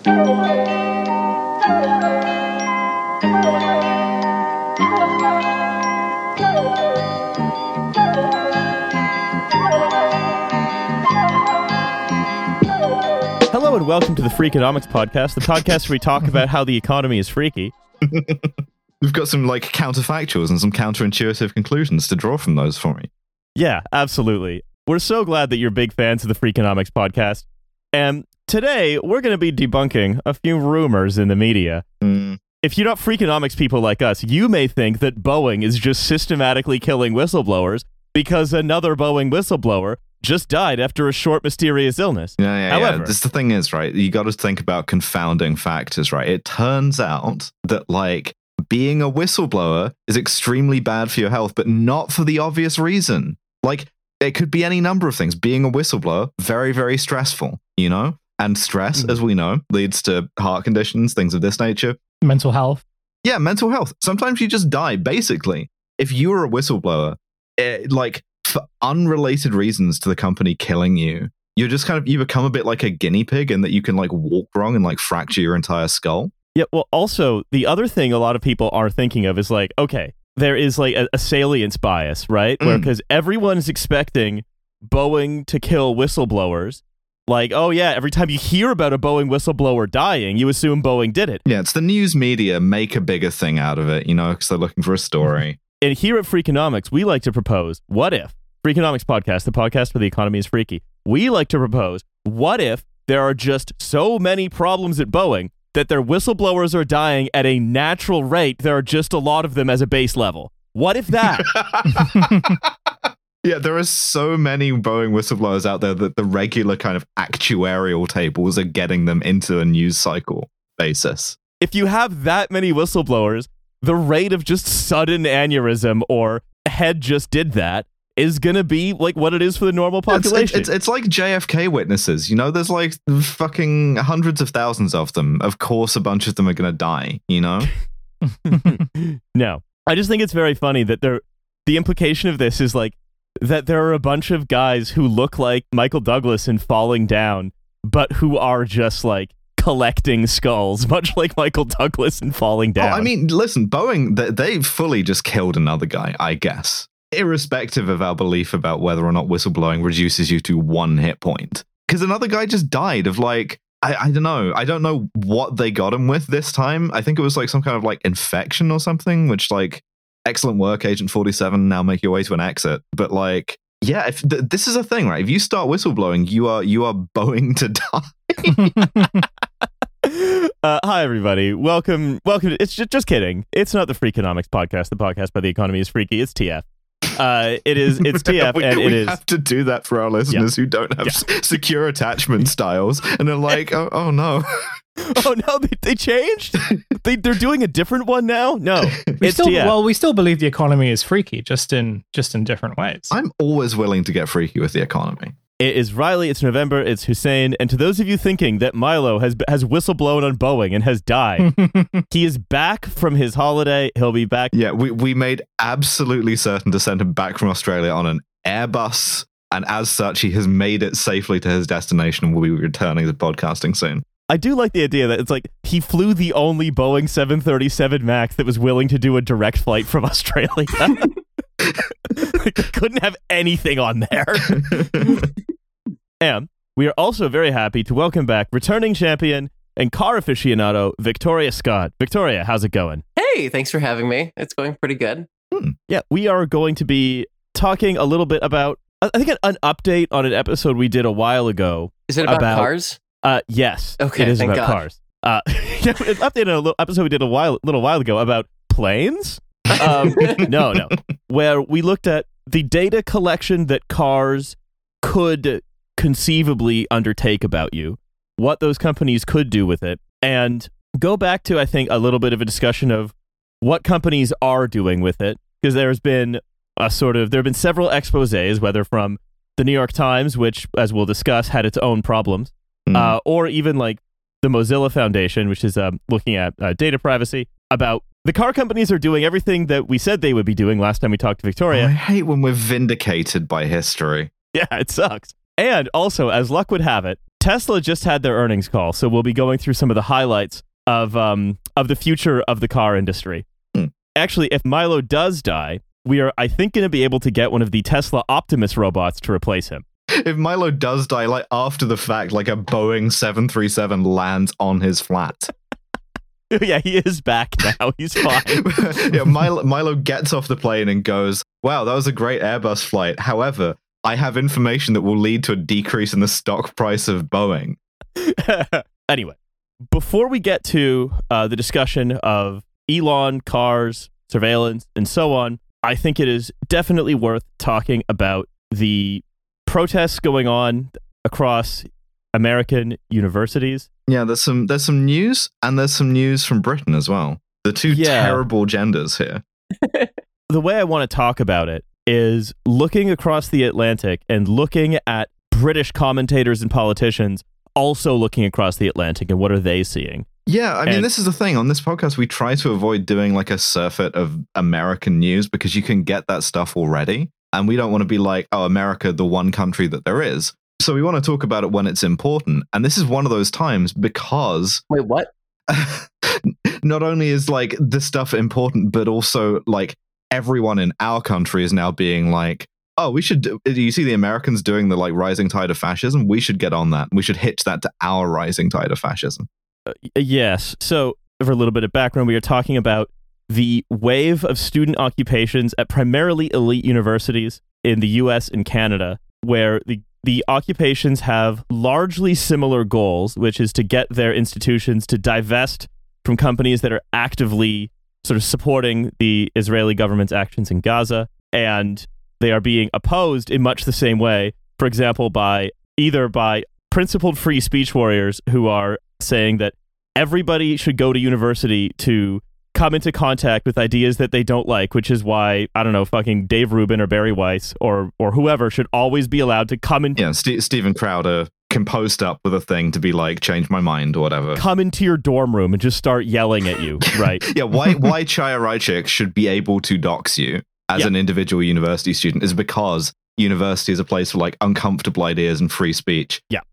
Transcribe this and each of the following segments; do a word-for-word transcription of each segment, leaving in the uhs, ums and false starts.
Hello and welcome to the Freakonomics Podcast, the podcast where we talk about how the economy is freaky. We've got some like counterfactuals and some counterintuitive conclusions to draw from those for me. Yeah, absolutely. We're so glad that you're big fans of the Freakonomics Podcast. And today, we're going to be debunking a few rumors in the media. Mm. If you're not Freakonomics people like us, you may think that Boeing is just systematically killing whistleblowers because another Boeing whistleblower just died after a short, mysterious illness. Yeah, yeah, However, yeah. This the thing is, right? You got to think about confounding factors, right? It turns out that, like, being a whistleblower is extremely bad for your health, but not for the obvious reason. Like, it could be any number of things. Being a whistleblower, very, very stressful, you know? And stress, mm. as we know, leads to heart conditions, things of this nature. Mental health. Yeah, mental health. Sometimes you just die, basically. If you were a whistleblower, it, like, for unrelated reasons to the company killing you, you're just kind of, you become a bit like a guinea pig in that you can like walk wrong and like fracture your entire skull. Yeah, well, also, the other thing a lot of people are thinking of is like, okay, there is like a, a salience bias, right? Mm. Where because everyone is expecting Boeing to kill whistleblowers. Like, oh yeah, every time you hear about a Boeing whistleblower dying, you assume Boeing did it. Yeah, it's the news media make a bigger thing out of it, you know, because they're looking for a story. And here at Freakonomics, we like to propose, what if, Freakonomics Podcast, the podcast where the economy is freaky, we like to propose, what if there are just so many problems at Boeing that their whistleblowers are dying at a natural rate, there are just a lot of them as a base level? What if that? Yeah, there are so many Boeing whistleblowers out there that the regular kind of actuarial tables are getting them into a news cycle basis. If you have that many whistleblowers, the rate of just sudden aneurysm or head just did that is going to be like what it is for the normal population. It's, it's, it's like J F K witnesses. You know, there's like fucking hundreds of thousands of them. Of course, a bunch of them are going to die, you know? No. I just think it's very funny that there, the implication of this is like that there are a bunch of guys who look like Michael Douglas in Falling Down, but who are just like collecting skulls, much like Michael Douglas in Falling Down. Oh, I mean, listen, Boeing, they, they fully just killed another guy, I guess. Irrespective of our belief about whether or not whistleblowing reduces you to one hit point. Because another guy just died of like, I, I don't know. I don't know what they got him with this time. I think it was like some kind of like infection or something, which like, excellent work, Agent forty-seven, now make your way to an exit. But like, yeah, if th- this is a thing, right? If you start whistleblowing, you are you are Boeing to die. uh, hi, everybody. Welcome. Welcome. To, it's just, just kidding. It's not the Freakonomics Podcast, the podcast by the economy is freaky. It's T F. Uh, it is. It's T F, we, and we it is. We have to do that for our listeners yeah. who don't have yeah. s- secure attachment styles, and they're like, oh, oh no. Oh no, they, they changed? they, they're doing a different one now? No, we it's still, T F. Well, we still believe the economy is freaky, just in just in different ways. I'm always willing to get freaky with the economy. It is Riley, it's November, it's Hussein, and to those of you thinking that Milo has has whistleblown on Boeing and has died, he is back from his holiday. He'll be back. Yeah, we, we made absolutely certain to send him back from Australia on an Airbus, and as such, he has made it safely to his destination and will be returning to podcasting soon. I do like the idea that it's like he flew the only Boeing seven thirty-seven MAX that was willing to do a direct flight from Australia. Like, they couldn't have anything on there. And we are also very happy to welcome back returning champion and car aficionado, Victoria Scott. Victoria, how's it going? Hey, thanks for having me. It's going pretty good. Hmm. Yeah, we are going to be talking a little bit about, I think, an, an update on an episode we did a while ago. Is it about, about cars? Uh, yes. Okay, it is thank about God. cars. Uh, an update on a little episode we did a while, little while ago about planes. Um, no, no, where we looked at the data collection that cars could conceivably undertake about you, what those companies could do with it, and go back to, I think, a little bit of a discussion of what companies are doing with it, because there's been a sort of, there have been several exposés, whether from the New York Times, which, as we'll discuss, had its own problems, mm. uh, or even like the Mozilla Foundation, which is um, looking at uh, data privacy, about the car companies are doing everything that we said they would be doing last time we talked to Victoria. Oh, I hate when we're vindicated by history. Yeah, it sucks. And also, as luck would have it, Tesla just had their earnings call, so we'll be going through some of the highlights of um of the future of the car industry. Hmm. Actually, if Milo does die, we are, I think, going to be able to get one of the Tesla Optimus robots to replace him. If Milo does die, like after the fact, like a Boeing seven thirty-seven lands on his flat. Yeah, he is back now. He's fine. yeah, Milo, Milo gets off the plane and goes, wow, that was a great Airbus flight. However, I have information that will lead to a decrease in the stock price of Boeing. Anyway, before we get to uh, the discussion of Elon, cars, surveillance, and so on, I think it is definitely worth talking about the protests going on across American universities. Yeah, there's some there's some news, and there's some news from Britain as well. The two Yeah. terrible genders here. The way I want to talk about it is looking across the Atlantic and looking at British commentators and politicians also looking across the Atlantic and what are they seeing. Yeah, I mean, And- this is the thing. On this podcast, we try to avoid doing like a surfeit of American news because you can get that stuff already. And we don't want to be like, oh, America, the one country that there is. So we want to talk about it when it's important. And this is one of those times because Wait, what? not only is like this stuff important, but also like everyone in our country is now being like, oh, we should, do you see the Americans doing the like rising tide of fascism? We should get on that. We should hitch that to our rising tide of fascism. Uh, yes. So, for a little bit of background, we are talking about the wave of student occupations at primarily elite universities in the U S and Canada, where the the occupations have largely similar goals, which is to get their institutions to divest from companies that are actively sort of supporting the Israeli government's actions in Gaza, and they are being opposed in much the same way, for example, by either by principled free speech warriors who are saying that everybody should go to university to come into contact with ideas that they don't like, which is why, I don't know, fucking Dave Rubin or Barry Weiss or or whoever should always be allowed to come in, Yeah, St- Stephen Crowder composed up with a thing to be like, change my mind or whatever. come into your dorm room and just start yelling at you, right? Yeah, why why Chaya Raichik should be able to dox you as Yeah. an individual university student is because university is a place for like uncomfortable ideas and free speech. Yeah.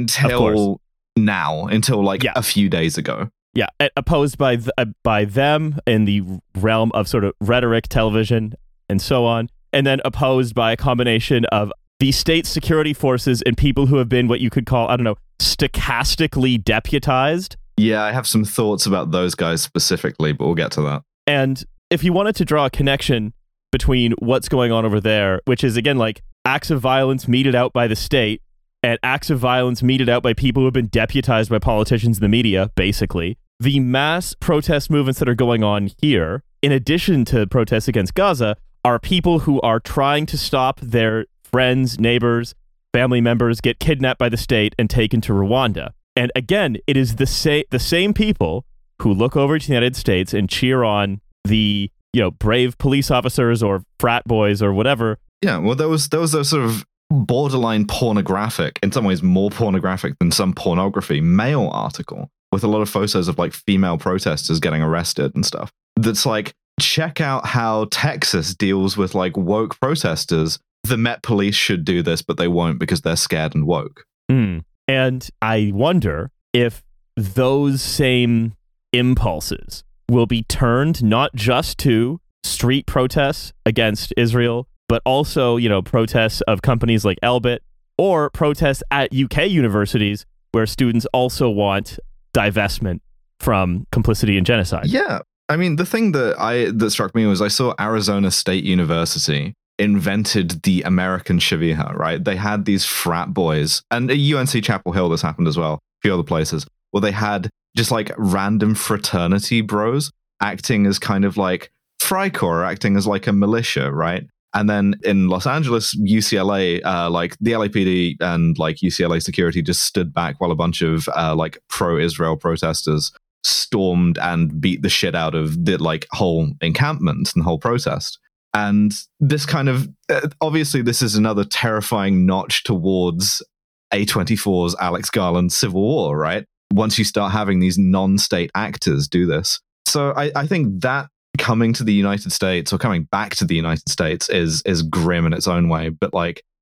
Until now, until like Yeah. a few days ago. Yeah, uh, opposed by th- uh, by them in the realm of sort of rhetoric, television, and so on, and then opposed by a combination of the state security forces and people who have been what you could call, I don't know, stochastically deputized. Yeah, I have some thoughts about those guys specifically, but we'll get to that. And if you wanted to draw a connection between what's going on over there, which is, again, like acts of violence meted out by the state and acts of violence meted out by people who have been deputized by politicians in the media, basically, the mass protest movements that are going on here, in addition to protests against Gaza, are people who are trying to stop their friends, neighbors, family members get kidnapped by the state and taken to Rwanda. And again, it is the same the same people who look over to the United States and cheer on the, you know, brave police officers or frat boys or whatever. Yeah, well, there was there was a sort of borderline pornographic, in some ways more pornographic than some pornography, Mail article with a lot of photos of like female protesters getting arrested and stuff. That's like, check out how Texas deals with like woke protesters. The Met Police should do this, but they won't because they're scared and woke. Hmm. And I wonder if those same impulses will be turned not just to street protests against Israel, but also, you know, protests of companies like Elbit or protests at U K universities where students also want divestment from complicity in genocide. Yeah. I mean, the thing that I that struck me was I saw Arizona State University invented the American Shaviha, right? They had these frat boys, and at U N C Chapel Hill this happened as well, a few other places, where they had just like random fraternity bros acting as kind of like Freikorps, acting as like a militia, right? And then in Los Angeles, U C L A, uh, like the L A P D and like U C L A security just stood back while a bunch of uh, like pro-Israel protesters stormed and beat the shit out of the like whole encampment and whole protest. And this kind of, uh, obviously this is another terrifying notch towards A twenty-four's Alex Garland's Civil War, right? Once you start having these non-state actors do this. So I, I think that coming to the United States or coming back to the United States is is grim in its own way. But like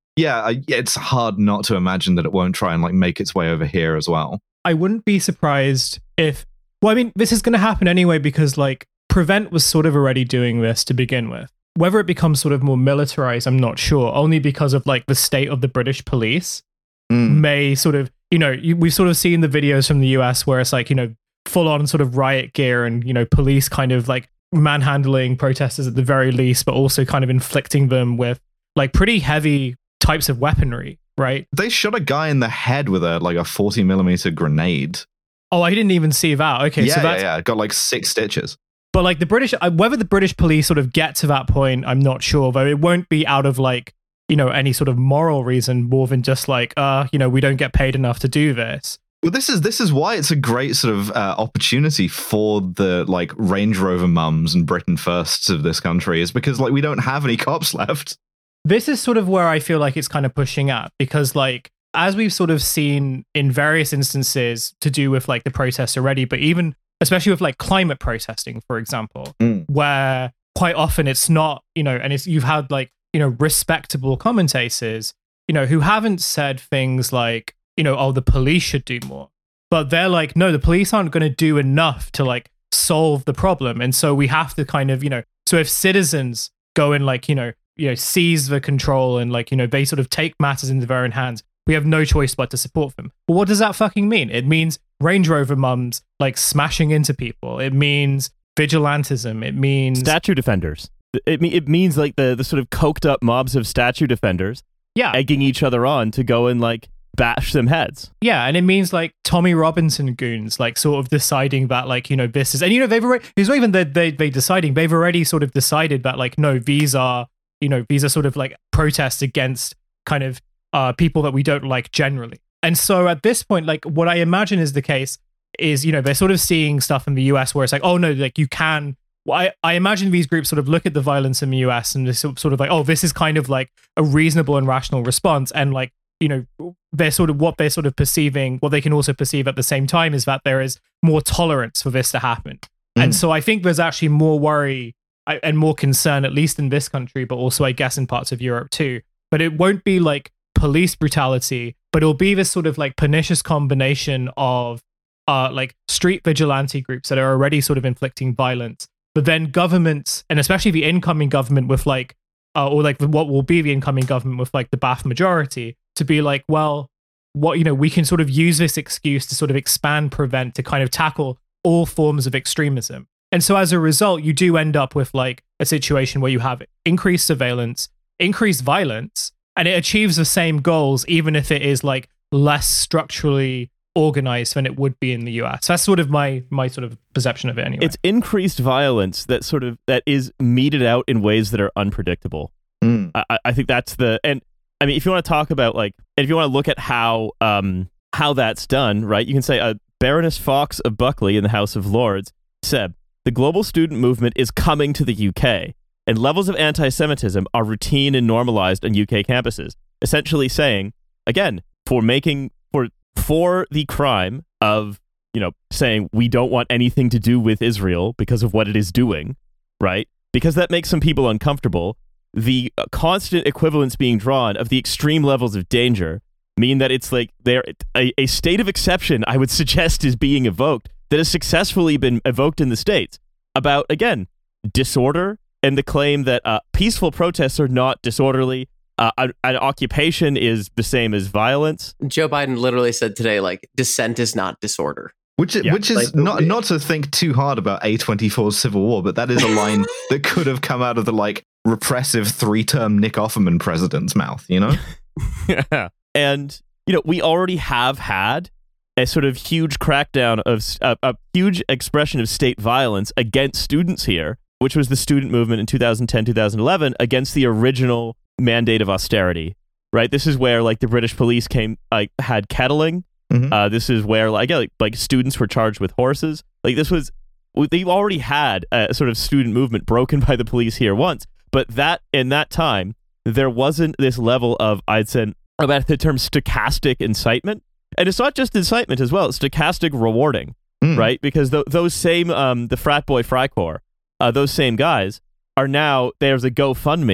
Yeah, I- it's hard not to imagine that it won't try and like make its way over here as well. I wouldn't be surprised if, well, I mean, this is going to happen anyway because like Prevent was sort of already doing this to begin with. Whether it becomes sort of more militarized, I'm not sure, only because of like the state of the British police Mm. may sort of, you know, you, we've sort of seen the videos from the U S where it's like, you know, full on sort of riot gear and, you know, police kind of like manhandling protesters at the very least, but also kind of inflicting them with like pretty heavy types of weaponry, right? They shot a guy in the head with a like a forty millimeter grenade. Oh, I didn't even see that. Okay, yeah, so that's, yeah, yeah. Got like six stitches. but like the British, uh, whether the British police sort of get to that point, I'm not sure, though it won't be out of like, you know, any sort of moral reason more than just like, uh, you know, we don't get paid enough to do this. Well, this is this is why it's a great sort of uh, opportunity for the like Range Rover mums and Britain firsts of this country, is because like we don't have any cops left. This is sort of where I feel like it's kind of pushing at, because like as we've sort of seen in various instances to do with like the protests already, but even especially with like climate protesting, for example, Mm. where quite often it's not, you know, and it's you've had like, you know, respectable commentators, you know, who haven't said things like, you know, oh, the police should do more. But they're like, no, the police aren't going to do enough to like solve the problem. And so we have to kind of, you know, so if citizens go and like, you know, you know, seize the control and like, you know, they sort of take matters into their own hands, we have no choice but to support them. But what does that fucking mean? It means Range Rover mums like smashing into people. It means vigilantism. It means Statue defenders. It, me- it means like the, the sort of coked up mobs of statue defenders yeah, egging each other on to go and like bash some heads. yeah, and it means like Tommy Robinson goons, like sort of deciding that like, you know, this is, and you know, they've already, it's not even that they they deciding, they've already sort of decided that like, no, these are, you know, these are sort of like protests against kind of uh people that we don't like generally. And so at this point, like what I imagine is the case is, you know, they're sort of seeing stuff in the U S where it's like, oh no, like you can. Well, I, I imagine these groups sort of look at the violence in the U S and they're sort of like, oh, this is kind of like a reasonable and rational response. And like, you know, they're sort of what they're sort of perceiving, what they can also perceive at the same time is that there is more tolerance for this to happen. Mm. And so I think there's actually more worry and more concern, at least in this country, but also I guess in parts of Europe too. But it won't be like police brutality, but it'll be this sort of like pernicious combination of uh, like street vigilante groups that are already sort of inflicting violence. But then governments, and especially the incoming government with like, uh, or like what will be the incoming government with like the B A F majority, to be like, well, what, you know, we can sort of use this excuse to sort of expand Prevent to kind of tackle all forms of extremism. And so as a result, you do end up with like a situation where you have increased surveillance, increased violence, and it achieves the same goals, even if it is like less structurally organized than it would be in the U S. That's sort of my my sort of perception of it anyway. It's increased violence that sort of that is meted out in ways that are unpredictable. Mm. I, I think that's the, and I mean, if you want to talk about like, and if you want to look at how um how that's done, right? You can say uh, Baroness Fox of Buckley in the House of Lords said, the global student movement is coming to the U K, and levels of anti-Semitism are routine and normalized on U K campuses, essentially saying, again, for making, for for the crime of, you know, saying we don't want anything to do with Israel because of what it is doing, right? Because that makes some people uncomfortable. The uh, constant equivalence being drawn of the extreme levels of danger mean that it's like there a, a state of exception, I would suggest, is being evoked that has successfully been evoked in the States about, again, disorder and the claim that uh, peaceful protests are not disorderly. Uh, an, an occupation is the same as violence. Joe Biden literally said today, like, dissent is not disorder. Which, Yeah, which is like- not not to think too hard about A twenty-four's Civil War, but that is a line that could have come out of the like repressive three-term Nick Offerman president's mouth, you know? Yeah. And, you know, we already have had a sort of huge crackdown of uh, a huge expression of state violence against students here, which was the student movement in two thousand ten, two thousand eleven against the original mandate of austerity, right? This is where like the British police came, like had kettling. Mhm. Uh, this is where like, yeah, like, like students were charged with horses. Like this was, they've already had a sort of student movement broken by the police here once, but that in that time, there wasn't this level of, I'd say, about the term stochastic incitement. And it's not just incitement as well, it's stochastic rewarding, Mm. right? Because th- those same, um, the frat boy Freikorps, uh, those same guys are now, there's a GoFundMe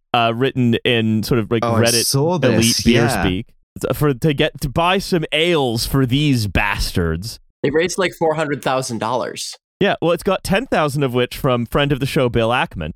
uh, written in sort of like Oh, I Reddit saw this, elite beer yeah. speak for to get to buy some ales for these bastards. They raised like four hundred thousand dollars. Yeah, well, it's got ten thousand of which from friend of the show Bill Ackman,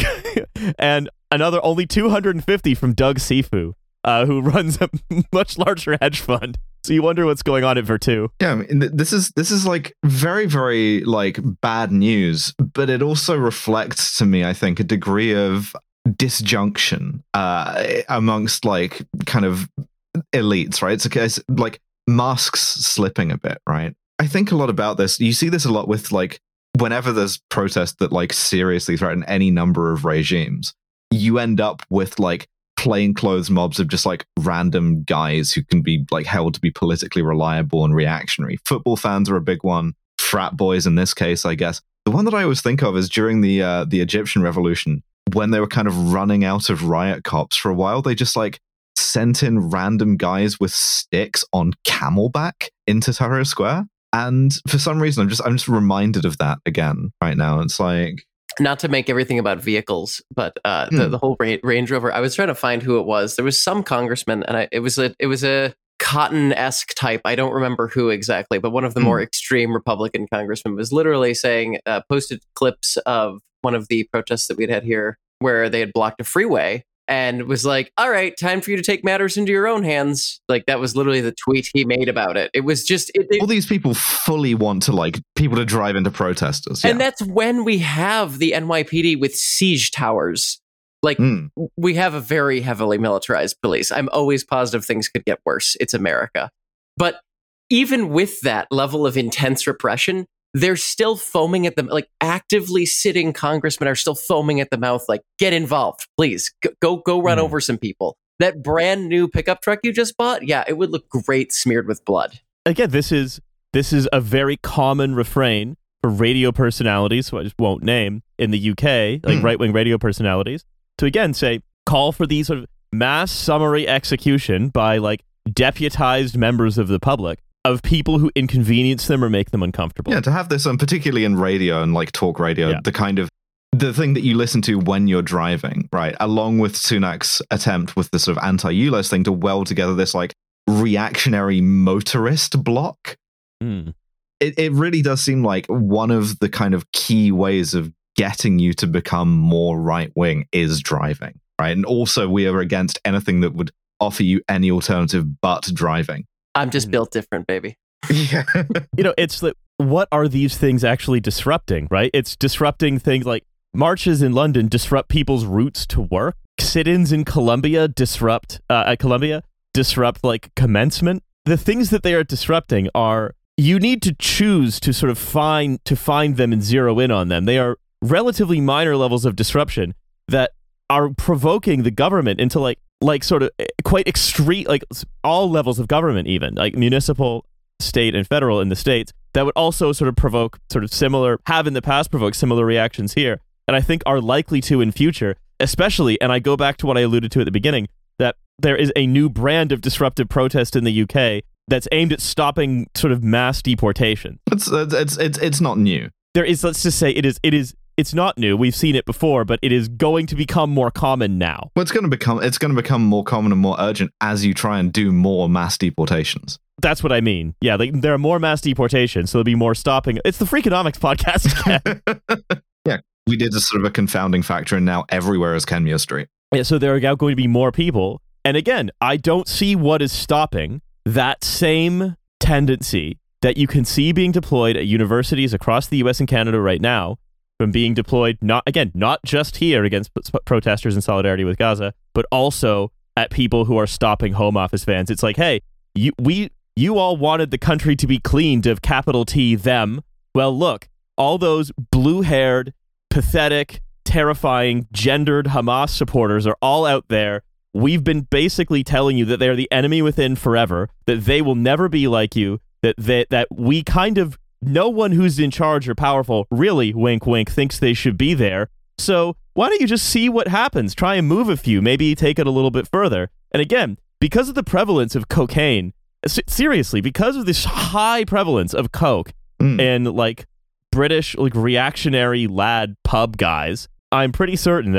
and another only two hundred fifty from Doug Sifu, uh, who runs a much larger hedge fund. So you wonder what's going on at Vertu. Yeah, I mean, th- this is this is like very, very like bad news, but it also reflects to me, I think, a degree of disjunction uh, amongst like kind of elites, right? It's, okay, it's like masks slipping a bit, right? I think a lot about this. You see this a lot with like whenever there's protests that like seriously threaten any number of regimes, you end up with like plainclothes mobs of just like random guys who can be like held to be politically reliable and reactionary. Football fans are a big one. Frat boys in this case, I guess. The one that I always think of is during the uh, the Egyptian revolution, when they were kind of running out of riot cops for a while, they just like sent in random guys with sticks on camelback into Tahrir Square. And for some reason, I'm just I'm just reminded of that again right now. It's like, Not to make everything about vehicles, but uh, the, Hmm. the whole Ra- Range Rover. I was trying to find who it was. There was some congressman, and I, it was a it was a Cotton-esque type. I don't remember who exactly, but one of the Hmm. more extreme Republican congressmen was literally saying, uh, posted clips of one of the protests that we'd had here, where they had blocked a freeway, and was like, "All right, time for you to take matters into your own hands." Like that was literally the tweet he made about it. It was just it, it- all these people fully want to like people to drive into protesters. Yeah. and that's when we have the N Y P D with siege towers. Like Mm. we have a very heavily militarized police. I'm always positive things could get worse. It's America. But even with that level of intense repression, they're still foaming at them. Like actively sitting congressmen are still foaming at the mouth. Like, get involved, please. Go, go, go run Mm. over some people. That brand new pickup truck you just bought, yeah, it would look great smeared with blood. Again, this is this is a very common refrain for radio personalities, who I just won't name, in the U K, like Hmm. right-wing radio personalities, to again say, call for these sort of mass summary execution by like deputized members of the public of people who inconvenience them or make them uncomfortable. Yeah, to have this, um, particularly in radio and like talk radio, Yeah. the kind of the thing that you listen to when you're driving, right? Along with Sunak's attempt with the sort of anti-U L E S thing to weld together this like reactionary motorist block. Mm. It, it really does seem like one of the kind of key ways of getting you to become more right-wing is driving, right? And also we are against anything that would offer you any alternative but driving. I'm just Mm. built different, baby. Yeah. You know, it's like, what are these things actually disrupting, right? It's disrupting things like marches in London disrupt people's routes to work. Sit-ins in Colombia disrupt, uh, at Colombia, disrupt like commencement. The things that they are disrupting are, you need to choose to sort of find, to find them and zero in on them. They are relatively minor levels of disruption that are provoking the government into like, like sort of quite extreme, like all levels of government, even like municipal, state, and federal in the States, that would also sort of provoke sort of similar, have in the past provoked similar reactions here. And I think are likely to in future, especially, and I go back to what I alluded to at the beginning, that there is a new brand of disruptive protest in the U K that's aimed at stopping sort of mass deportation. It's, it's, it's, it's not new. There is, let's just say it is, it is, it's not new. We've seen it before, but it is going to become more common now. Well, it's going to become it's going to become more common and more urgent as you try and do more mass deportations. That's what I mean. Yeah, like, there are more mass deportations, so there'll be more stopping. It's the Freakonomics podcast again. Yeah, we did a sort of a confounding factor, and now everywhere is Kenmure Street. Yeah, so there are now going to be more people. And again, I don't see what is stopping that same tendency that you can see being deployed at universities across the U S and Canada right now, from being deployed, not again, not just here against p- protesters in solidarity with Gaza, but also at people who are stopping Home Office vans. It's like, hey, you we you all wanted the country to be cleaned of capital T them. Well, look, all those blue-haired, pathetic, terrifying, gendered Hamas supporters are all out there. We've been basically telling you that they're the enemy within forever, that they will never be like you, that they, that we kind of, no one who's in charge or powerful really, wink, wink, thinks they should be there. So why don't you just see what happens? Try and move a few, maybe take it a little bit further. And again, because of the prevalence of cocaine, s- seriously, because of this high prevalence of coke Mm. in like British, like reactionary lad pub guys, I'm pretty certain that like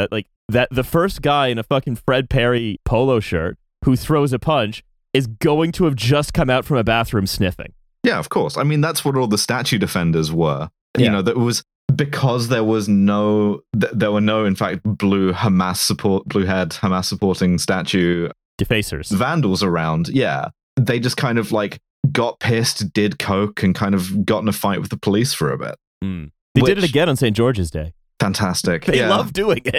that the first guy in a fucking Fred Perry polo shirt who throws a punch is going to have just come out from a bathroom sniffing. Yeah, of course. I mean, that's what all the statue defenders were. Yeah. You know, that was because there was no, th- there were no, in fact, blue Hamas support, blue head Hamas supporting statue Defacers. vandals around. Yeah. They just kind of like got pissed, did coke, and kind of got in a fight with the police for a bit. Mm. They Which- did it again on Saint George's Day. Fantastic. They yeah. love doing it.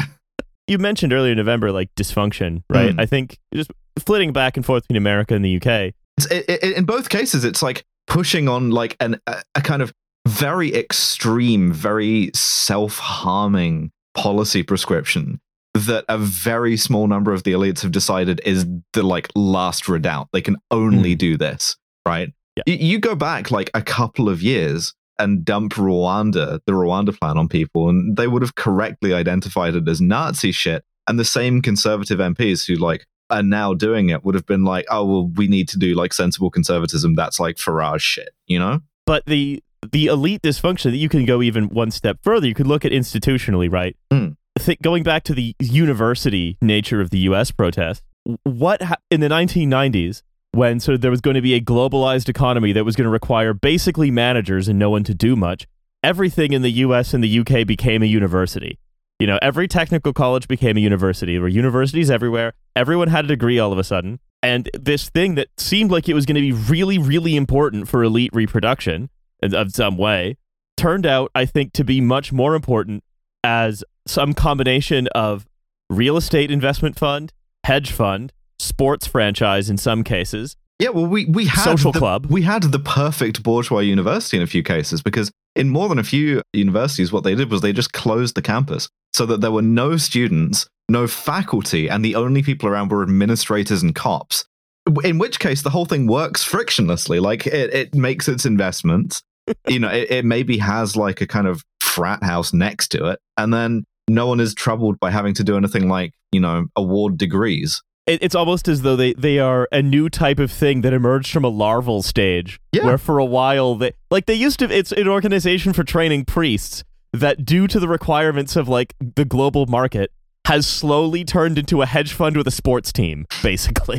You mentioned earlier in November, like dysfunction, right? Mm. I think just flitting back and forth between America and the U K. It's, it, it, in both cases, it's like pushing on like an, a, a kind of very extreme, very self-harming policy prescription that a very small number of the elites have decided is the like last redoubt. They can only Mm. do this, right? Yeah. Y- you go back like a couple of years and dump Rwanda, the Rwanda plan on people, and they would have correctly identified it as Nazi shit. And the same conservative M Ps who like are now doing it would have been like, oh, well, we need to do like sensible conservatism. That's like Farage shit, you know? But the the elite dysfunction, that you can go even one step further. You could look at institutionally, right? Mm. Think, going back to the university nature of the U S protest, what ha- in the nineteen nineties, when so there was going to be a globalized economy that was going to require basically managers and no one to do much, everything in the U S and the U K became a university. You know, every technical college became a university. There were universities everywhere. Everyone had a degree all of a sudden. And this thing that seemed like it was going to be really, really important for elite reproduction in- of some way turned out, I think, to be much more important as some combination of real estate investment fund, hedge fund, sports franchise in some cases. Yeah, well, we, we had Social the, club. We had the perfect bourgeois university in a few cases, because in more than a few universities, what they did was they just closed the campus so that there were no students, no faculty, and the only people around were administrators and cops. In which case, the whole thing works frictionlessly. Like, it, it makes its investments. You know, it, it maybe has like a kind of frat house next to it, and then no one is troubled by having to do anything like, you know, award degrees. It, it's almost as though they, they are a new type of thing that emerged from a larval stage, Yeah. where for a while they like they used to. It's an organization for training priests that, due to the requirements of like the global market, has slowly turned into a hedge fund with a sports team, basically.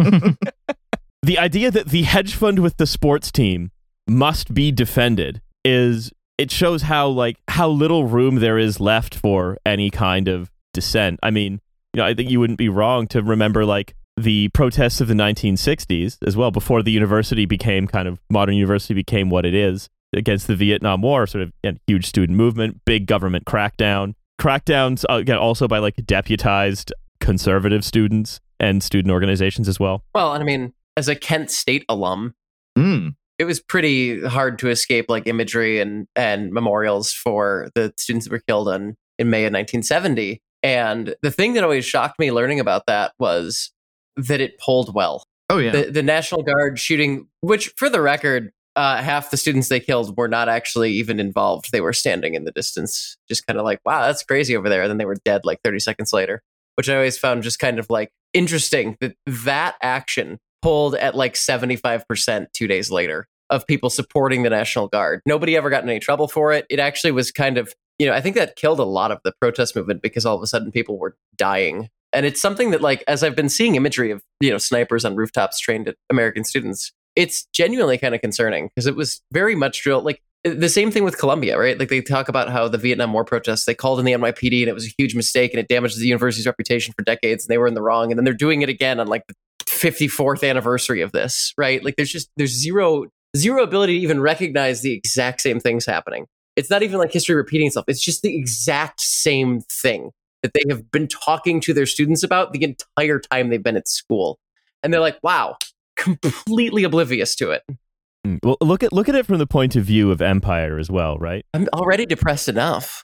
The idea that the hedge fund with the sports team must be defended is, it shows how like how little room there is left for any kind of dissent. I mean, you know, I think you wouldn't be wrong to remember like the protests of the nineteen sixties as well, before the university became kind of modern university became what it is, against the Vietnam War, sort of again, huge student movement, big government crackdown, crackdowns uh, again also by like deputized conservative students and student organizations as well. Well, and I mean, as a Kent State alum, Mm. it was pretty hard to escape like imagery and and memorials for the students that were killed in, in May of nineteen seventy. And the thing that always shocked me learning about that was that it polled well. Oh, yeah. The, the National Guard shooting, which for the record, uh, half the students they killed were not actually even involved. They were standing in the distance, just kind of like, wow, that's crazy over there. And then they were dead like thirty seconds later, which I always found just kind of like interesting that that action pulled at like seventy-five percent two days later of people supporting the National Guard. Nobody ever got in any trouble for it. It actually was kind of, you know, I think that killed a lot of the protest movement because all of a sudden people were dying. And it's something that, like, as I've been seeing imagery of, you know, snipers on rooftops trained at American students, it's genuinely kind of concerning because it was very much drilled. Like the same thing with Columbia, right? Like they talk about how the Vietnam War protests, they called in the N Y P D and it was a huge mistake and it damaged the university's reputation for decades and they were in the wrong. And then they're doing it again on like the fifty-fourth anniversary of this, right? Like there's just, there's zero, zero ability to even recognize the exact same things happening. It's not even like history repeating itself. It's just the exact same thing that they have been talking to their students about the entire time they've been at school. And they're like, wow, completely oblivious to it. Well, look at look at it from the point of view of empire as well, right? I'm already depressed enough.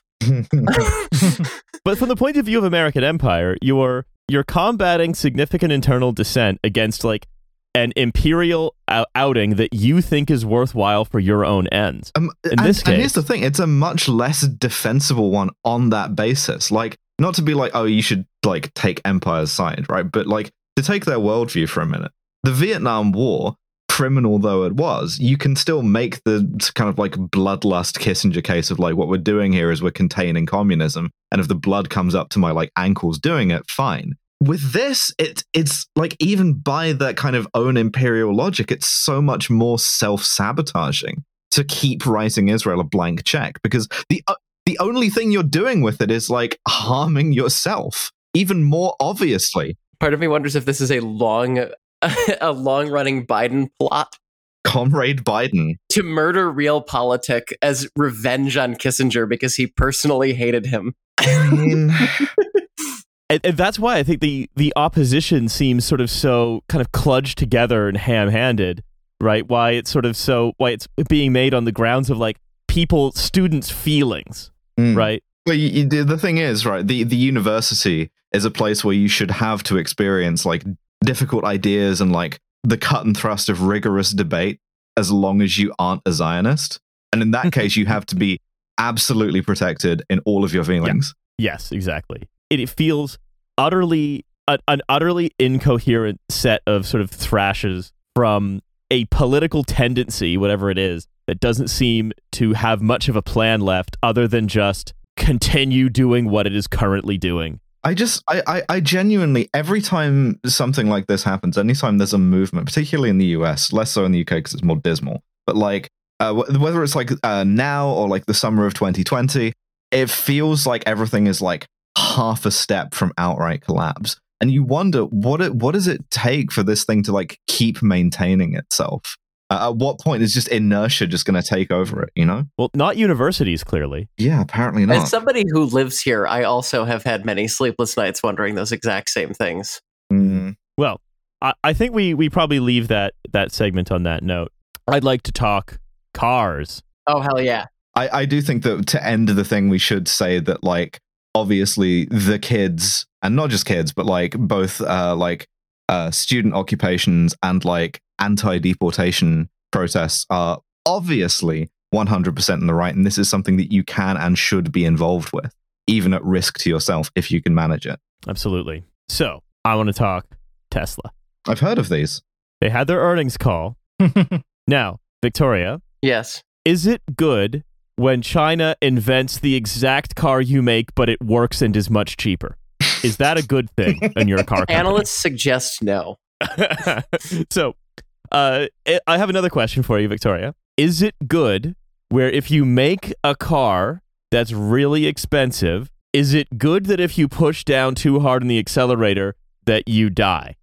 But from the point of view of American empire, you're you're combating significant internal dissent against like an imperial ou- outing that you think is worthwhile for your own ends. Um, In and, this and case- here's the thing: it's a much less defensible one on that basis. Like, not to be like, oh, you should like take Empire's side, right? But like to take their worldview for a minute. The Vietnam War criminal though it was, you can still make the kind of like bloodlust Kissinger case of like, what we're doing here is we're containing communism. And if the blood comes up to my like ankles doing it, fine. With this, it, it's like, even by that kind of own imperial logic, it's so much more self-sabotaging to keep writing Israel a blank check, because the uh, the only thing you're doing with it is like harming yourself, even more obviously. Part of me wonders if this is a long, a long-running Biden plot. Comrade Biden. To murder realpolitik as revenge on Kissinger because he personally hated him. I mean... And, and that's why I think the the opposition seems sort of so kind of cludged together and ham-handed, right? Why it's sort of so why it's being made on the grounds of like people, students' feelings, mm. right? Well, you, you, the thing is, right? The the university is a place where you should have to experience like difficult ideas and like the cut and thrust of rigorous debate, as long as you aren't a Zionist. And in that case, you have to be absolutely protected in all of your feelings. Yeah. Yes, exactly. It, it feels utterly a, an utterly incoherent set of sort of thrashes from a political tendency, whatever it is, that doesn't seem to have much of a plan left other than just continue doing what it is currently doing. I just, I, I, I genuinely, every time something like this happens, anytime there's a movement, particularly in the U S, less so in the U K because it's more dismal, but like, uh, whether it's like uh, now or like the summer of twenty twenty, it feels like everything is like half a step from outright collapse. And you wonder, what it, what does it take for this thing to like keep maintaining itself? Uh, at what point is just inertia just going to take over it, you know? Well, not universities, clearly. Yeah, apparently not. As somebody who lives here, I also have had many sleepless nights wondering those exact same things. Mm. Well, I, I think we, we probably leave that, that segment on that note. I'd like to talk cars. Oh, hell yeah. I, I do think that to end the thing, we should say that, like, obviously the kids, and not just kids, but like both uh, like uh, student occupations and like anti-deportation protests are obviously one hundred percent in the right. And this is something that you can and should be involved with, even at risk to yourself if you can manage it. Absolutely. So I want to talk Tesla. I've heard of these. They had their earnings call. Now, Victoria. Yes. Is it good when China invents the exact car you make, but it works and is much cheaper? Is that a good thing when you're a car company? Analysts suggest no. So, uh, I have another question for you, Victoria. Is it good where if you make a car that's really expensive, is it good that if you push down too hard on the accelerator that you die?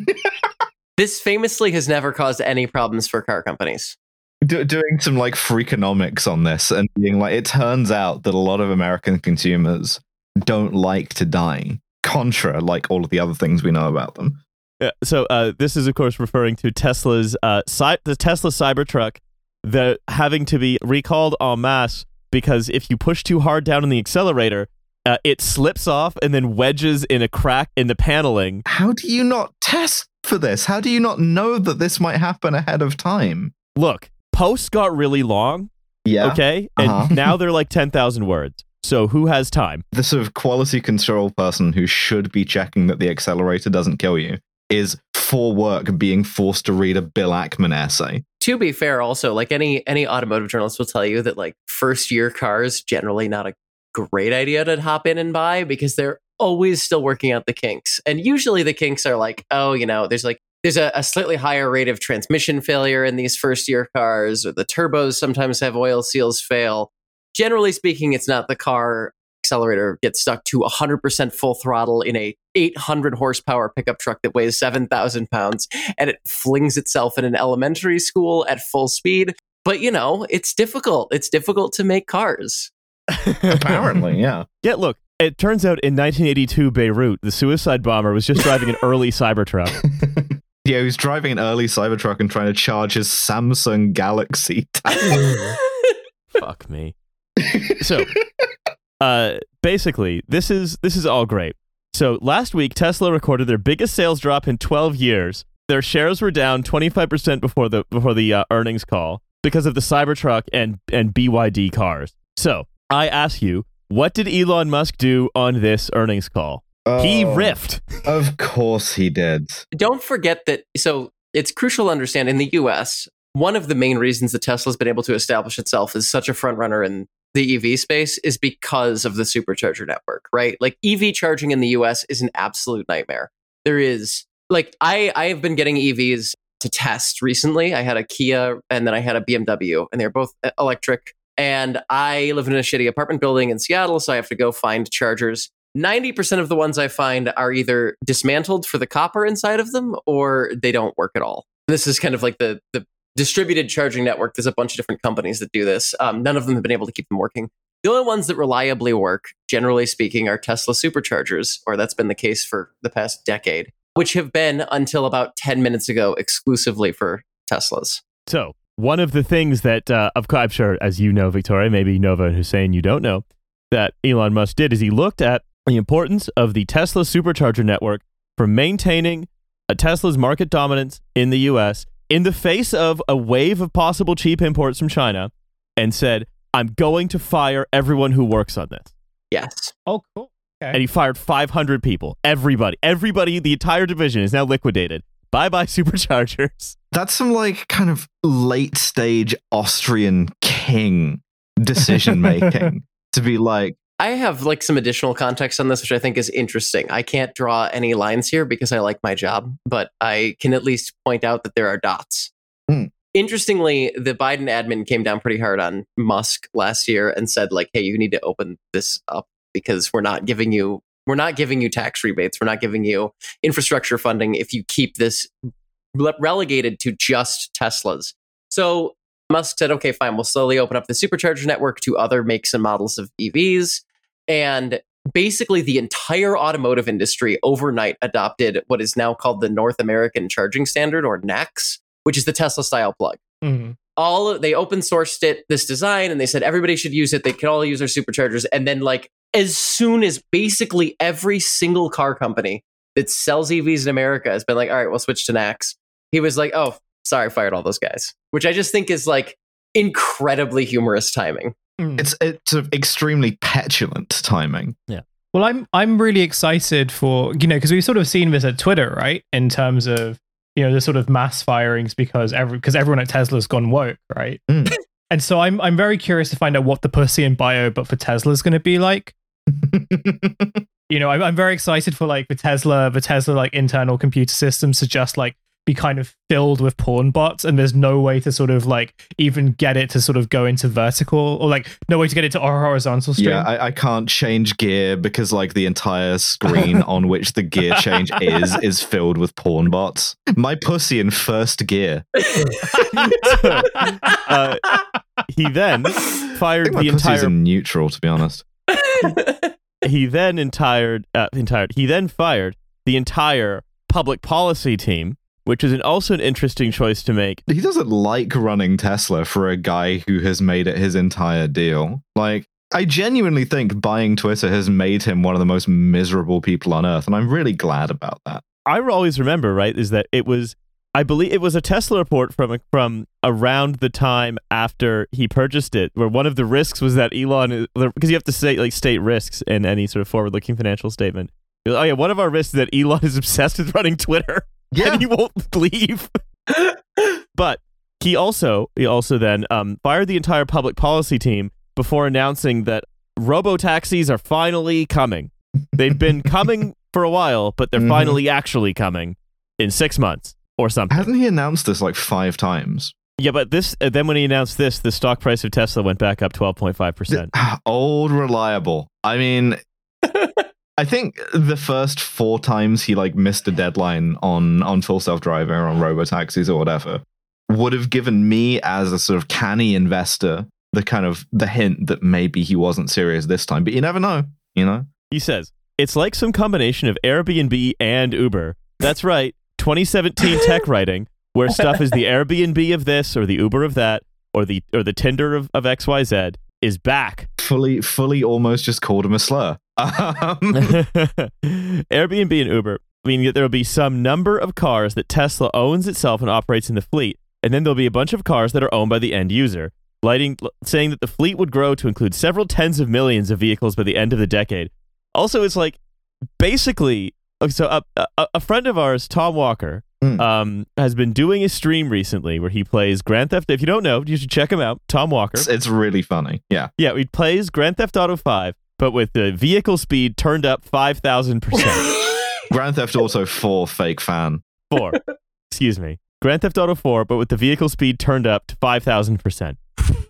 This famously has never caused any problems for car companies. Do, doing some like freakonomics on this and being like, it turns out that a lot of American consumers don't like to die, contra like all of the other things we know about them. Yeah, so uh, this is, of course, referring to Tesla's uh, cy- the Tesla Cybertruck, the having to be recalled en masse because if you push too hard down on the accelerator, uh, it slips off and then wedges in a crack in the paneling. How do you not test for this? How do you not know that this might happen ahead of time? Look, posts got really long. Yeah. Okay. And uh-huh. now they're like ten thousand words. So who has time? The sort of quality control person who should be checking that the accelerator doesn't kill you is for work being forced to read a Bill Ackman essay. To be fair, also, like any any automotive journalist will tell you that like first year cars generally not a great idea to hop in and buy because they're always still working out the kinks. And usually the kinks are like, oh, you know, there's like there's a, a slightly higher rate of transmission failure in these first year cars, or the turbos sometimes have oil seals fail. Generally speaking, it's not the car accelerator gets stuck to one hundred percent full throttle in a eight hundred horsepower pickup truck that weighs seven thousand pounds and it flings itself in an elementary school at full speed. But, you know, it's difficult. It's difficult to make cars. Apparently, yeah. Yeah, look, it turns out in nineteen eighty-two Beirut, the suicide bomber was just driving an early Cybertruck. Yeah, he was driving an early Cybertruck and trying to charge his Samsung Galaxy. Fuck me. So, uh, basically, this is this is all great. So last week, Tesla recorded their biggest sales drop in twelve years. Their shares were down twenty-five percent before the before the uh, earnings call because of the Cybertruck and and B Y D cars. So I ask you, what did Elon Musk do on this earnings call? Oh, he riffed. Of course he did. Don't forget that. So it's crucial to understand in the U S, one of the main reasons that Tesla's been able to establish itself as such a front runner in the E V space is because of the supercharger network, right? Like E V charging in the U S is an absolute nightmare. There is like I I have been getting E Vs to test recently. I had a Kia and then I had a B M W, and they're both electric. And I live in a shitty apartment building in Seattle, so I have to go find chargers. ninety percent of the ones I find are either dismantled for the copper inside of them or they don't work at all. This is kind of like the the distributed charging network. There's a bunch of different companies that do this. Um, none of them have been able to keep them working. The only ones that reliably work, generally speaking, are Tesla superchargers, or that's been the case for the past decade, which have been, until about ten minutes ago, exclusively for Teslas. So, one of the things that, uh, of course, I'm sure, as you know, Victoria, maybe Nova and Hussein, you don't know, that Elon Musk did is he looked at the importance of the Tesla supercharger network for maintaining a Tesla's market dominance in the U S in the face of a wave of possible cheap imports from China, and said, I'm going to fire everyone who works on this. Yes. Oh, cool. Okay. And he fired five hundred people. Everybody. Everybody, the entire division is now liquidated. Bye-bye superchargers. That's some like kind of late stage Austrian king decision making to be like, I have like some additional context on this, which I think is interesting. I can't draw any lines here because I like my job, but I can at least point out that there are dots. Mm. Interestingly, the Biden admin came down pretty hard on Musk last year and said, like, hey, you need to open this up because we're not giving you we're not giving you tax rebates. We're not giving you infrastructure funding if you keep this relegated to just Teslas. So Musk said, okay, fine, we'll slowly open up the supercharger network to other makes and models of E Vs. And basically the entire automotive industry overnight adopted what is now called the North American Charging Standard, or N A C S, which is the Tesla style plug. Mm-hmm. All they open sourced it, this design, and they said everybody should use it. They can all use their superchargers. And then like as soon as basically every single car company that sells E Vs in America has been like, all right, we'll switch to N A C S. He was like, oh, sorry, fired all those guys, which I just think is like incredibly humorous timing. Mm. it's it's sort of extremely petulant timing. Well, I'm I'm really excited for, you know, because we've sort of seen this at Twitter, right? In terms of, you know, the sort of mass firings because every because everyone at Tesla's gone woke, right? Mm. And so I'm I'm very curious to find out what the pussy in bio, but for Tesla is going to be like. You know, I'm I'm very excited for like the Tesla the Tesla like internal computer systems to just like be kind of filled with porn bots, and there's no way to sort of like even get it to sort of go into vertical, or like no way to get it to horizontal stream. Yeah, I, I can't change gear because like the entire screen on which the gear change is is filled with porn bots. My pussy in first gear. uh, he then I fired think my the pussy's entire. in neutral, to be honest. He then entired, uh, entired. He then fired the entire public policy team, which is an, also an interesting choice to make. He doesn't like running Tesla for a guy who has made it his entire deal. Like, I genuinely think buying Twitter has made him one of the most miserable people on earth, and I'm really glad about that. I always remember, right, is that it was, I believe it was a Tesla report from from around the time after he purchased it, where one of the risks was that Elon, because you have to say like state risks in any sort of forward-looking financial statement. Oh yeah, one of our risks is that Elon is obsessed with running Twitter. Yeah. And he won't leave. But he also he also then um, fired the entire public policy team before announcing that robo-taxis are finally coming. They've been coming for a while, but they're Mhm. finally actually coming in six months or something. Hasn't he announced this like five times? Yeah, but this uh, then when he announced this, the stock price of Tesla went back up twelve point five percent. Old reliable. I mean, I think the first four times he like missed a deadline on on full self-driving or on robo-taxis or whatever would have given me as a sort of canny investor the kind of the hint that maybe he wasn't serious this time. But you never know, you know? He says, it's like some combination of Airbnb and Uber. That's right, twenty seventeen tech writing, where stuff is the Airbnb of this or the Uber of that or the or the Tinder of, of X Y Z is back. Fully, fully almost just called him a slur. Um, Airbnb and Uber mean that there will be some number of cars that Tesla owns itself and operates in the fleet, and then there'll be a bunch of cars that are owned by the end user, lighting, saying that the fleet would grow to include several tens of millions of vehicles by the end of the decade. Also, it's like, basically, so a, a, a friend of ours, Tom Walker, Mm. um, has been doing a stream recently where he plays Grand Theft. If you don't know, you should check him out. Tom Walker. It's, it's really funny. Yeah. Yeah, he plays Grand Theft Auto five, but with the vehicle speed turned up five thousand percent. Grand Theft Auto four fake fan. Four. Excuse me. Grand Theft Auto four, but with the vehicle speed turned up to five thousand percent.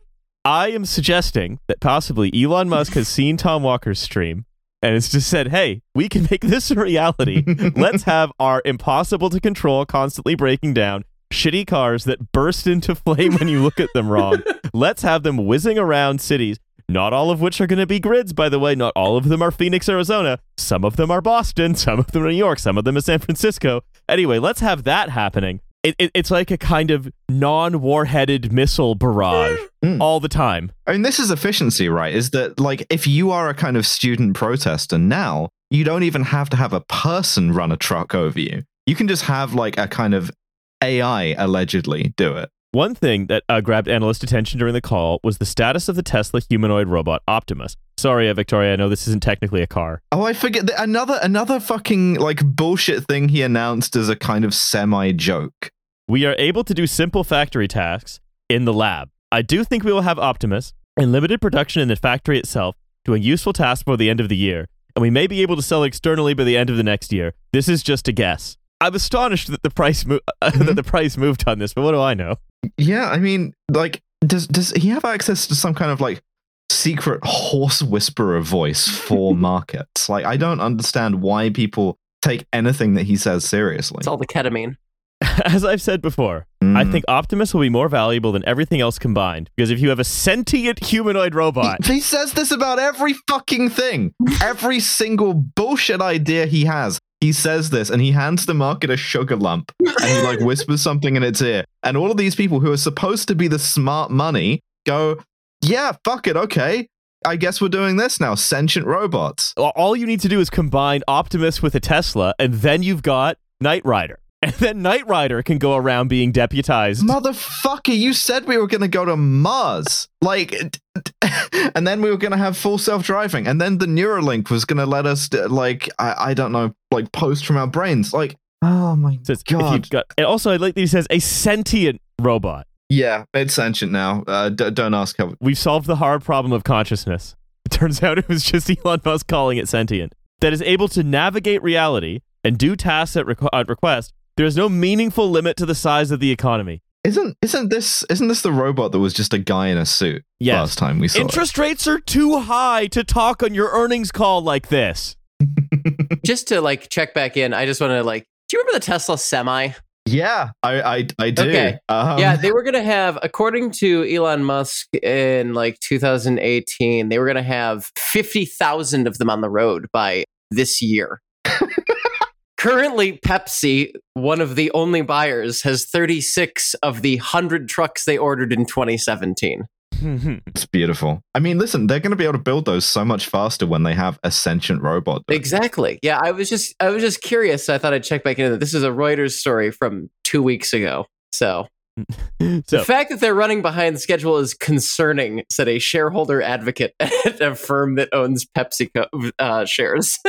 I am suggesting that possibly Elon Musk has seen Tom Walker's stream and it's just said, hey, we can make this a reality. Let's have our impossible to control, constantly breaking down, shitty cars that burst into flame when you look at them wrong. Let's have them whizzing around cities, not all of which are going to be grids, by the way. Not all of them are Phoenix, Arizona. Some of them are Boston. Some of them are New York. Some of them are San Francisco. Anyway, let's have that happening. It, it, it's like a kind of non-warheaded missile barrage Mm. all the time. I mean, this is efficiency, right? Is that like if you are a kind of student protester now, you don't even have to have a person run a truck over you. You can just have like a kind of A I allegedly do it. One thing that uh, grabbed analyst attention during the call was the status of the Tesla humanoid robot Optimus. Sorry, uh, Victoria, I know this isn't technically a car. Oh, I forget that another another fucking like bullshit thing he announced as a kind of semi joke. We are able to do simple factory tasks in the lab. I do think we will have Optimus in limited production in the factory itself, doing useful tasks before the end of the year, and we may be able to sell externally by the end of the next year. This is just a guess. I'm astonished that the price mo- mm-hmm. that the price moved on this, but what do I know? Yeah, I mean, like, does does he have access to some kind of like secret horse whisperer voice for markets? Like, I don't understand why people take anything that he says seriously. It's all the ketamine. As I've said before, Mm. I think Optimus will be more valuable than everything else combined, because if you have a sentient humanoid robot... He, he says this about every fucking thing. Every single bullshit idea he has. He says this, and he hands the market a sugar lump, and he like whispers something in its ear. And all of these people who are supposed to be the smart money go, yeah, fuck it, okay. I guess we're doing this now. Sentient robots. All you need to do is combine Optimus with a Tesla, and then you've got Knight Rider. And then Knight Rider can go around being deputized. Motherfucker, you said we were going to go to Mars. Like, and then we were going to have full self-driving. And then the Neuralink was going to let us, like, I, I don't know, like, post from our brains. Like, oh my Says, if God. you've got, and also, I like that he says a sentient robot. Yeah, it's sentient now. Uh, d- don't ask how. We've solved the hard problem of consciousness. It turns out it was just Elon Musk calling it sentient. That is able to navigate reality and do tasks at, requ- at request. There is no meaningful limit to the size of the economy. Isn't isn't this isn't this the robot that was just a guy in a suit Yes. last time we saw Interest rates are too high to talk on your earnings call like this. Just to like check back in, I just want to like, do you remember the Tesla Semi? it? Yeah, I I, I do. Okay. Um, Yeah, they were going to have, according to Elon Musk in like two thousand eighteen, they were going to have fifty thousand of them on the road by this year. Currently, Pepsi, one of the only buyers, has thirty-six of the one hundred trucks they ordered in twenty seventeen. It's beautiful. I mean, listen, they're going to be able to build those so much faster when they have a sentient robot. Exactly. Yeah, I was just I was just curious. So I thought I'd check back into that. This is a Reuters story from two weeks ago. So So, the fact that they're running behind schedule is concerning, said a shareholder advocate at a firm that owns PepsiCo uh, shares.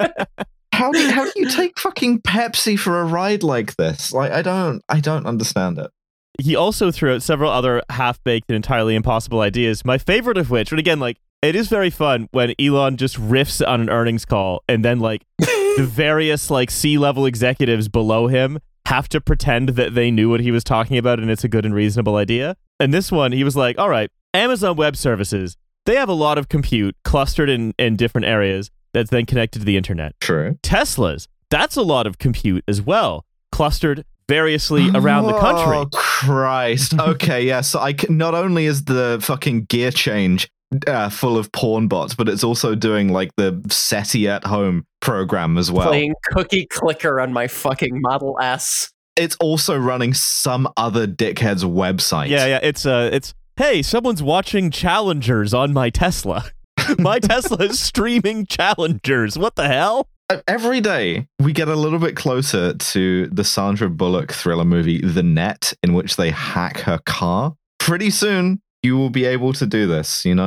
How do you, how do you take fucking Pepsi for a ride like this? Like, I don't I don't understand it. he also threw out several other half-baked and entirely impossible ideas, my favorite of which, and again, like, it is very fun when Elon just riffs on an earnings call and then, like, the various, like, C-level executives below him have to pretend that they knew what he was talking about and it's a good and reasonable idea. And this one, he was like, all right, Amazon Web Services, they have a lot of compute clustered in, in different areas that's then connected to the internet. True. Teslas, that's a lot of compute as well, clustered variously around the country. Oh, Christ. Okay, yeah. So I can, not only is the fucking gear change uh, full of porn bots, but it's also doing like the SETI at home program as well. Playing Cookie Clicker on my fucking Model S. It's also running some other dickhead's website. Yeah, yeah. It's uh, it's hey, someone's watching Challengers on my Tesla. My Tesla is streaming Challengers. What the hell? Every day we get a little bit closer to the Sandra Bullock thriller movie The Net, in which they hack her car. Pretty soon you will be able to do this, you know?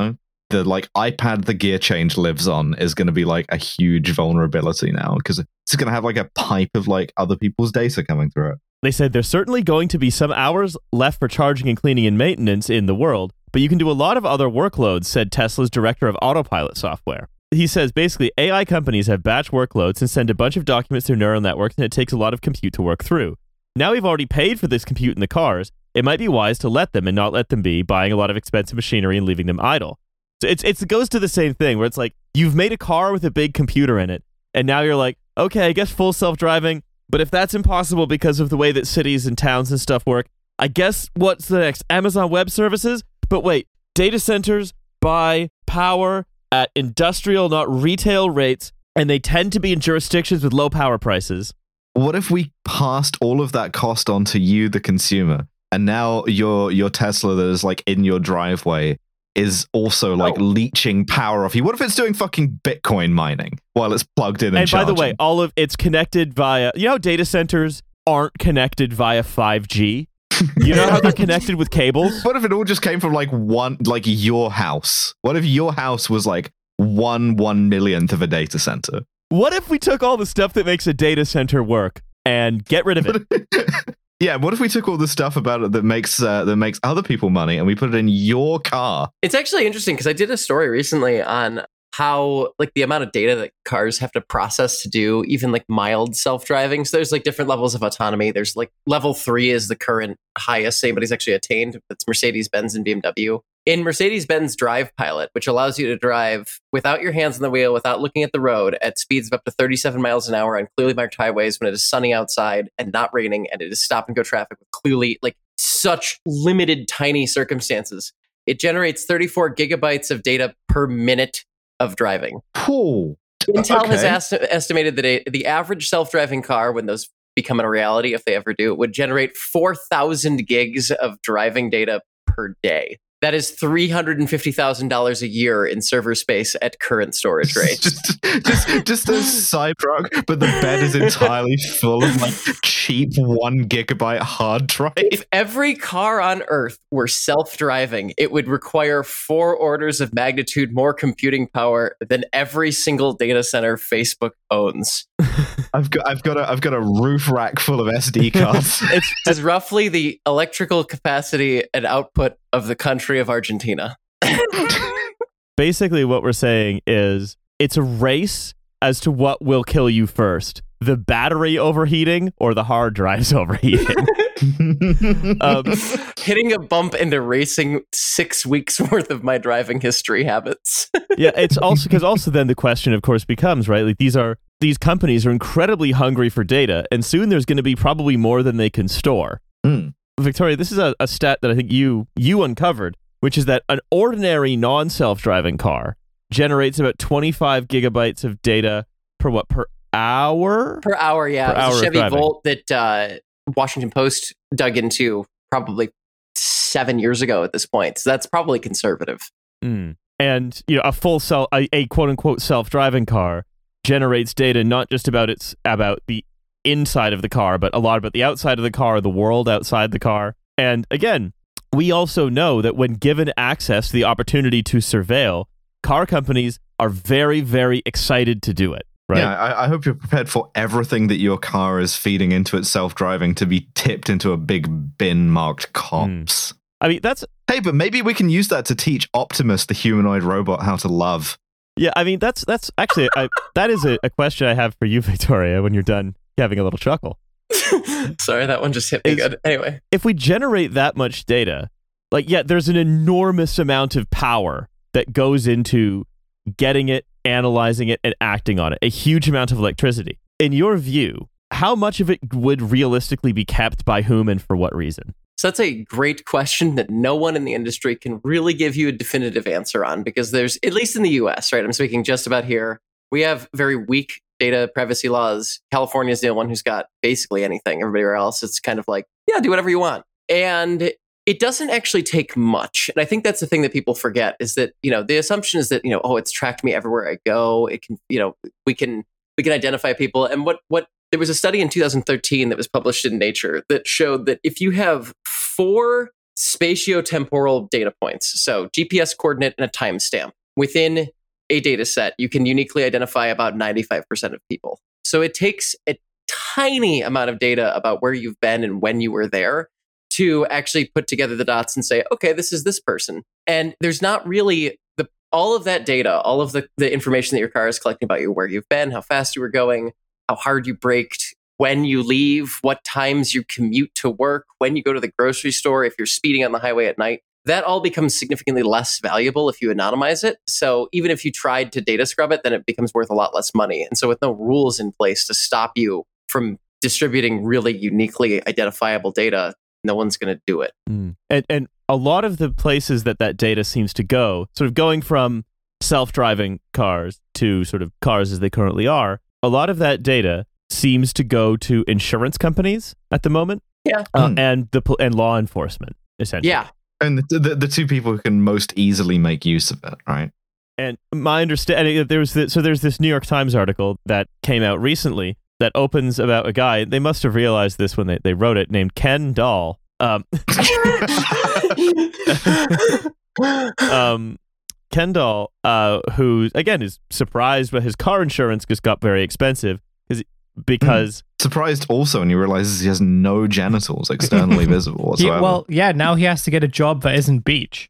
the like iPad the gear change lives on is going to be like a huge vulnerability now, because it's going to have like a pipe of like other people's data coming through it. They said there's certainly going to be some hours left for charging and cleaning and maintenance in the world, but you can do a lot of other workloads, said Tesla's director of autopilot software. He says basically A I companies have batch workloads and send a bunch of documents through neural networks, and it takes a lot of compute to work through. Now we've already paid for this compute in the cars. It might be wise to let them and not let them be buying a lot of expensive machinery and leaving them idle. So it's, it's it goes to the same thing where it's like you've made a car with a big computer in it, and now you're like, okay, I guess full self-driving, but if that's impossible because of the way that cities and towns and stuff work, I guess what's the next? Amazon Web Services? But wait, data centers buy power at industrial, not retail rates, and they tend to be in jurisdictions with low power prices. What if we passed all of that cost on to you, the consumer, and now your your Tesla that is like in your driveway is also like Oh. leeching power off you? What if it's doing fucking Bitcoin mining while it's plugged in and, And by the charging? way, all of it's connected via, you know, how data centers aren't connected via five G. You know how they're connected with cables? What if it all just came from like one, like your house? What if your house was like one one millionth of a data center? What if we took all the stuff that makes a data center work and get rid of it? Yeah, what if we took all the stuff about it that makes uh, that makes other people money and we put it in your car? It's actually interesting because I did a story recently on how like the amount of data that cars have to process to do even like mild self-driving. So there's like different levels of autonomy. There's like level three is the current highest anybody's actually attained. That's Mercedes-Benz and B M W. In Mercedes-Benz Drive Pilot, which allows you to drive without your hands on the wheel, without looking at the road, at speeds of up to thirty-seven miles an hour on clearly marked highways when it is sunny outside and not raining, and it is stop and go traffic with clearly like such limited tiny circumstances. It generates thirty-four gigabytes of data per minute of driving. Cool. Intel has Okay. ast- estimated that a, the average self-driving car, when those become a reality, if they ever do, would generate four thousand gigs of driving data per day. That is three hundred fifty thousand dollars a year in server space at current storage rates. just, just, just a Cybertruck, but the bed is entirely full of like cheap one gigabyte hard drive. If every car on Earth were self-driving, it would require four orders of magnitude more computing power than every single data center Facebook owns. I've got, I've got a, I've got a roof rack full of S D cards. It's This is roughly the electrical capacity and output of the country of Argentina. basically what we're saying is it's a race as to what will kill you first. The battery overheating or the hard drives overheating. um, Hitting a bump and erasing six weeks worth of my driving history habits. yeah, it's also because also then the question, of course, becomes right. Like these are these companies are incredibly hungry for data, and soon there's going to be probably more than they can store. Mm. Victoria, this is a, a stat that I think you you uncovered, which is that an ordinary non-self-driving car generates about twenty-five gigabytes of data per what per hour? Per hour, yeah. Per it was hour a of Chevy driving. Volt that uh, Washington Post dug into probably seven years ago at this point. So that's probably conservative. Mm. And you know, a full self, a, a quote unquote self-driving car generates data not just about its about the inside of the car, but a lot about the outside of the car, the world outside the car. And again, we also know that when given access to the opportunity to surveil, car companies are very, very excited to do it. Right? Yeah, I, I hope you're prepared for everything that your car is feeding into its self-driving to be tipped into a big bin marked cops. I mean, that's Hey, but maybe we can use that to teach Optimus, the humanoid robot, how to love. yeah. I mean, that's that's actually I, that is a, a question I have for you, Victoria. When you're done having a little chuckle, Sorry, that one just hit me Is- good. Anyway. if we generate that much data, like yeah, there's an enormous amount of power that goes into getting it, analyzing it, and acting on it. A huge amount of electricity. In your view, how much of it would realistically be kept by whom and for what reason? So that's a great question that no one in the industry can really give you a definitive answer on, because there's, at least in the U S, right? I'm speaking just about here. We have very weak data privacy laws. California is the one who's got basically anything. Everybody else, it's kind of like, yeah, do whatever you want. And it doesn't actually take much. And I think that's the thing that people forget is that, you know, the assumption is that, you know, oh, it's tracked me everywhere I go. It can, you know, we can, we can identify people. And what, what, there was a study in two thousand thirteen that was published in Nature that showed that if you have four spatiotemporal data points, so G P S coordinate and a timestamp, within a data set, you can uniquely identify about ninety-five percent of people. So it takes a tiny amount of data about where you've been and when you were there to actually put together the dots and say, okay, this is this person. And there's not really the all of that data, all of the, the information that your car is collecting about you, where you've been, how fast you were going, how hard you braked, when you leave, what times you commute to work, when you go to the grocery store, if you're speeding on the highway at night. That all becomes significantly less valuable if you anonymize it. So even if you tried to data scrub it, then it becomes worth a lot less money. And so with no rules in place to stop you from distributing really uniquely identifiable data, no one's going to do it. Mm. And, and a lot of the places that that data seems to go, sort of going from self-driving cars to sort of cars as they currently are, a lot of that data seems to go to insurance companies at the moment. Yeah. Uh, Mm. and the and law enforcement, essentially. Yeah. And the, the the two people who can most easily make use of it, right? And my understanding, there was this, so there's this New York Times article that came out recently that opens about a guy. They must have realized this when they, they wrote it, named Ken Dahl. Um, um, Ken Dahl, uh, who again is surprised, but his car insurance just got very expensive because because. Surprised also when he realizes he has no genitals externally visible He- whatsoever. well, yeah, now he has to get a job that isn't beach.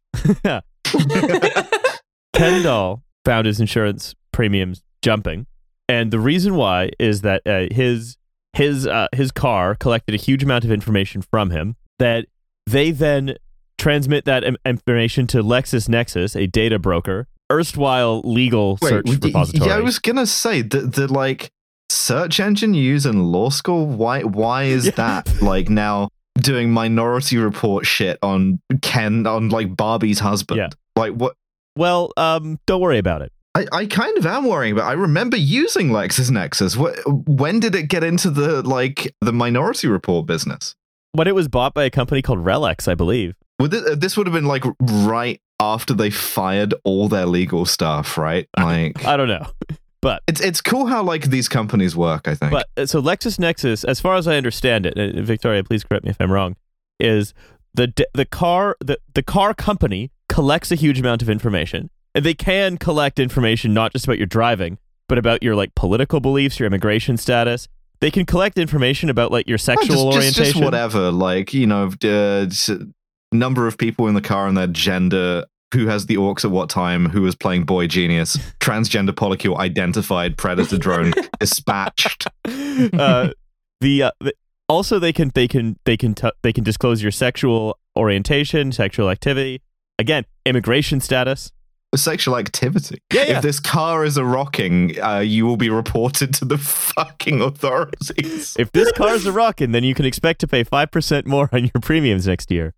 Ken Dahl found his insurance premiums jumping, and the reason why is that uh, his his uh, his car collected a huge amount of information from him that they then transmit that im- information to LexisNexis, a data broker, erstwhile legal Wait, search y- y- repository. Yeah, I was gonna say the the like search engine you use in law school. Why why is Yeah. that like now doing Minority Report shit on Ken on like Barbie's husband? Yeah. Like what? Well, um, don't worry about it. I, I kind of am worrying, but I remember using LexisNexis. What, when did it get into the like the Minority Report business? When it was bought by a company called Relex, I believe. Would it, this would have been like right after they fired all their legal staff, right? Like I don't know. it's it's cool how like these companies work. I think. But uh, so LexisNexis, as far as I understand it, and Victoria, please correct me if I'm wrong, is the d- the car the, the car company collects a huge amount of information, and they can collect information not just about your driving, but about your like political beliefs, your immigration status. They can collect information about like your Oh, sexual just, just, orientation. just whatever, like you know, uh, just number of people in the car and their gender, who has the orcs at what time, who was playing Boy Genius, transgender polycule identified, predator drone dispatched. uh, the, uh, the also they can they can they can t- they can disclose your sexual orientation, sexual activity, again, immigration status. Sexual activity. Yeah, yeah. If this car is a rocking, uh, you will be reported to the fucking authorities. If this car's a rockin', then you can expect to pay five percent more on your premiums next year.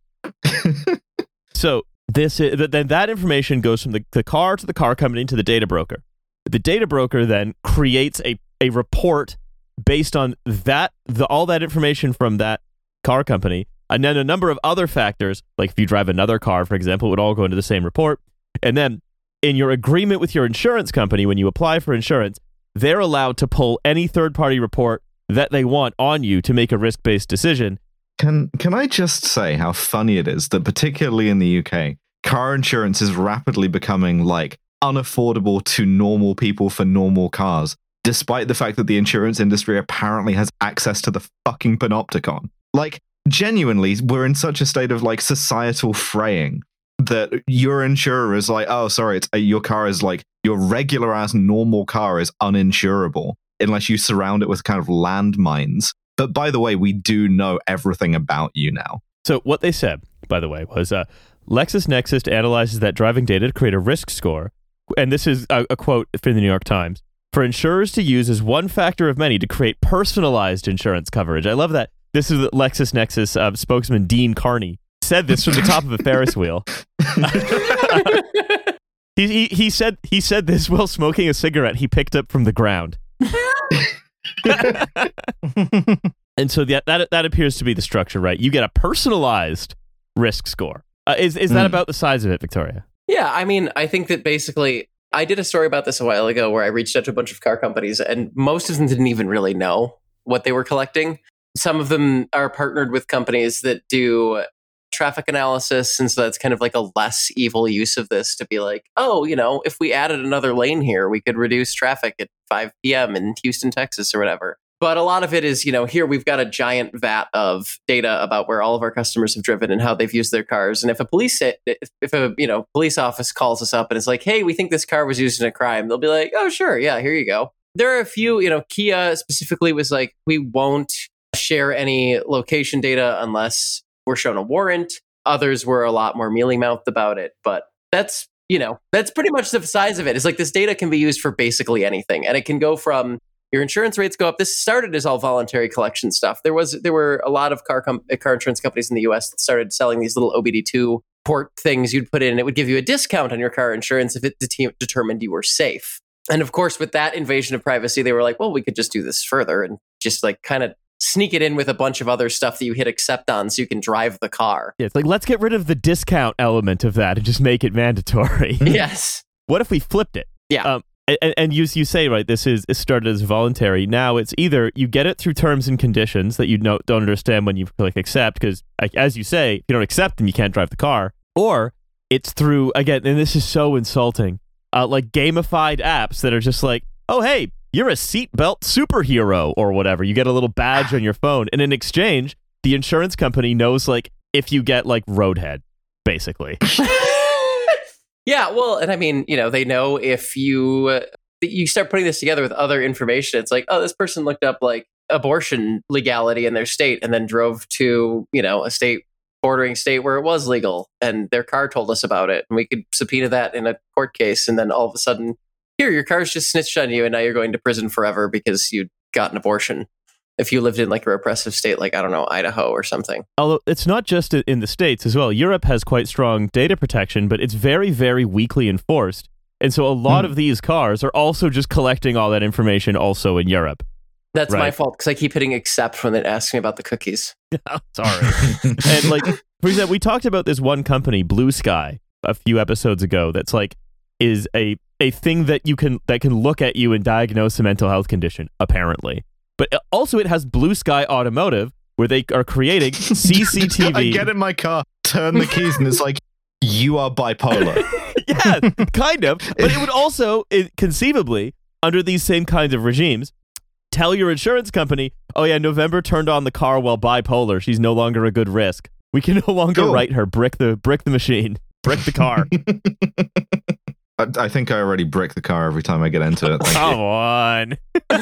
So this is, th- then that information goes from the, the car to the car company to the data broker. The data broker then creates a, a report based on that the, all that information from that car company, and then a number of other factors, like if you drive another car, for example, it would all go into the same report. And then in your agreement with your insurance company, when you apply for insurance, they're allowed to pull any third-party report that they want on you to make a risk-based decision. Can can I just say how funny it is that particularly in the U K, car insurance is rapidly becoming like unaffordable to normal people for normal cars, despite the fact that the insurance industry apparently has access to the fucking panopticon. Like, genuinely, we're in such a state of like societal fraying that your insurer is like, oh, sorry, it's, uh, your car is like, your regular ass normal car is uninsurable unless you surround it with kind of landmines. But by the way, we do know everything about you now. So what they said, by the way, was uh, LexisNexis analyzes that driving data to create a risk score. And this is a, a quote from the New York Times. For insurers to use as one factor of many to create personalized insurance coverage. I love that. This is LexisNexis uh, spokesman Dean Carney said this from the top of a Ferris wheel. he, he he said he said this while smoking a cigarette he picked up from the ground. And so that, that that appears to be the structure, right? You get a personalized risk score. Uh, is is that Mm. about the size of it, Victoria? Yeah, I mean, I think that basically, I did a story about this a while ago where I reached out to a bunch of car companies, and most of them didn't even really know what they were collecting. Some of them are partnered with companies that do traffic analysis. And so that's kind of like a less evil use of this to be like, oh, you know, if we added another lane here, we could reduce traffic at five p.m. in Houston, Texas or whatever. But a lot of it is, you know, here we've got a giant vat of data about where all of our customers have driven and how they've used their cars. And if a police, if, if a, you know, police office calls us up and it's like, hey, we think this car was used in a crime, they'll be like, oh, sure. Yeah, here you go. There are a few, you know, Kia specifically was like, we won't share any location data unless we're shown a warrant. Others were a lot more mealy-mouthed about it. But that's, you know, that's pretty much the size of it. It's like this data can be used for basically anything. And it can go from your insurance rates go up. This started as all voluntary collection stuff. There was there were a lot of car com- car insurance companies in the U S that started selling these little O B D two port things you'd put in, and it would give you a discount on your car insurance if it de- determined you were safe. And of course, with that invasion of privacy, they were like, well, we could just do this further and just like kind of sneak it in with a bunch of other stuff that you hit accept on so you can drive the car. Yeah, it's like, let's get rid of the discount element of that and just make it mandatory. Yes. What if we flipped it? Yeah. Um, And, and you you say, right, this is it started as voluntary. Now it's either you get it through terms and conditions that you know, don't understand when you click accept, because like, as you say, if you don't accept them, you can't drive the car. Or it's through, again, and this is so insulting, uh, like gamified apps that are just like, oh, hey, you're a seatbelt superhero or whatever. You get a little badge on your phone. And in exchange, the insurance company knows like if you get like roadhead, basically. Yeah, well, and I mean, you know, they know if you uh, you start putting this together with other information, it's like, oh, this person looked up like abortion legality in their state and then drove to, you know, a state bordering state where it was legal and their car told us about it. And we could subpoena that in a court case. And then all of a sudden, here, your car's just snitched on you and now you're going to prison forever because you got an abortion. If you lived in like a repressive state, like, I don't know, Idaho or something. Although it's not just in the States as well. Europe has quite strong data protection, but it's very, very weakly enforced. And so a lot mm. of these cars are also just collecting all that information also in Europe. That's right? My fault because I keep hitting accept when it asks me about the cookies. Sorry. And like, for example, we talked about this one company, Blue Sky, a few episodes ago that's like, is a, a thing that you can that can look at you and diagnose a mental health condition, apparently. But also it has Blue Sky Automotive, where they are creating C C T V. I get in my car, turn the keys, and it's like, you are bipolar. Yeah, kind of. But it would also, it, conceivably, under these same kinds of regimes, tell your insurance company, oh yeah, November turned on the car while bipolar. She's no longer a good risk. We can no longer cool. write her. Brick the brick the machine. Brick the car. I, I think I already brick the car every time I get into it. Thank Come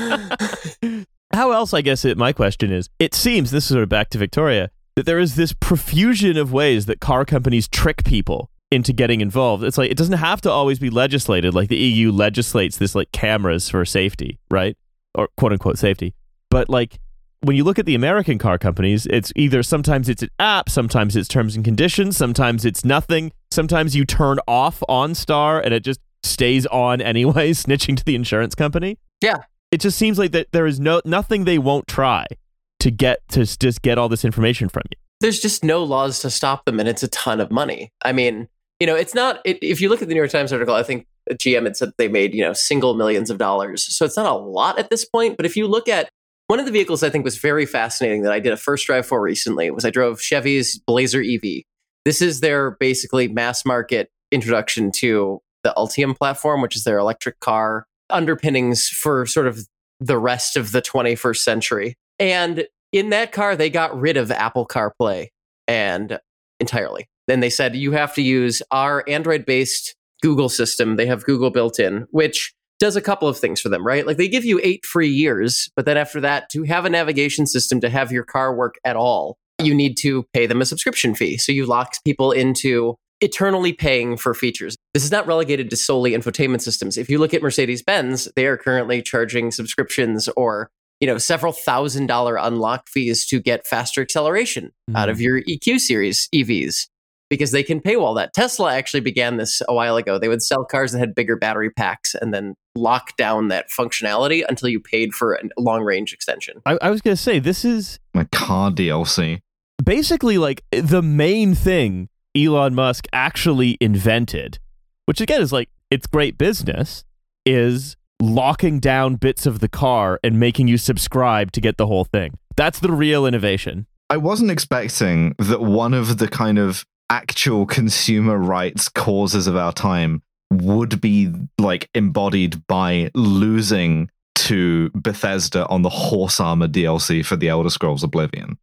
you. on. How else, I guess, it, my question is, it seems, this is sort of back to Victoria, that there is this profusion of ways that car companies trick people into getting involved. It's like, it doesn't have to always be legislated, like the E U legislates this, like, cameras for safety, right? Or quote-unquote safety. But, like, when you look at the American car companies, it's either sometimes it's an app, sometimes it's terms and conditions, sometimes it's nothing, sometimes you turn off OnStar and it just stays on anyway, snitching to the insurance company. Yeah. It just seems like that there is no nothing they won't try to get to just get all this information from you. There's just no laws to stop them, and it's a ton of money. I mean, you know, it's not. It, if you look at the New York Times article, I think G M had said they made, you know, single millions of dollars. So it's not a lot at this point. But if you look at one of the vehicles, I think was very fascinating that I did a first drive for recently was I drove Chevy's Blazer E V. This is their basically mass market introduction to the Ultium platform, which is their electric car underpinnings for sort of the rest of the twenty-first century. And in that car, they got rid of Apple CarPlay and entirely. Then they said, you have to use our Android-based Google system. They have Google built in, which does a couple of things for them, right? Like they give you eight free years, but then after that, to have a navigation system to have your car work at all, you need to pay them a subscription fee. So you lock people into eternally paying for features. This is not relegated to solely infotainment systems. If you look at Mercedes-Benz, they are currently charging subscriptions or, you know, several thousand dollar unlock fees to get faster acceleration mm-hmm. out of your E Q series E Vs because they can paywall that. Tesla actually began this a while ago. They would sell cars that had bigger battery packs and then lock down that functionality until you paid for a long range extension. I, I was going to say, this is my car D L C. Basically, like the main thing Elon Musk actually invented, which again is like, it's great business, is locking down bits of the car and making you subscribe to get the whole thing. That's the real innovation. I wasn't expecting that one of the kind of actual consumer rights causes of our time would be like embodied by losing to Bethesda on the Horse Armor D L C for the Elder Scrolls Oblivion.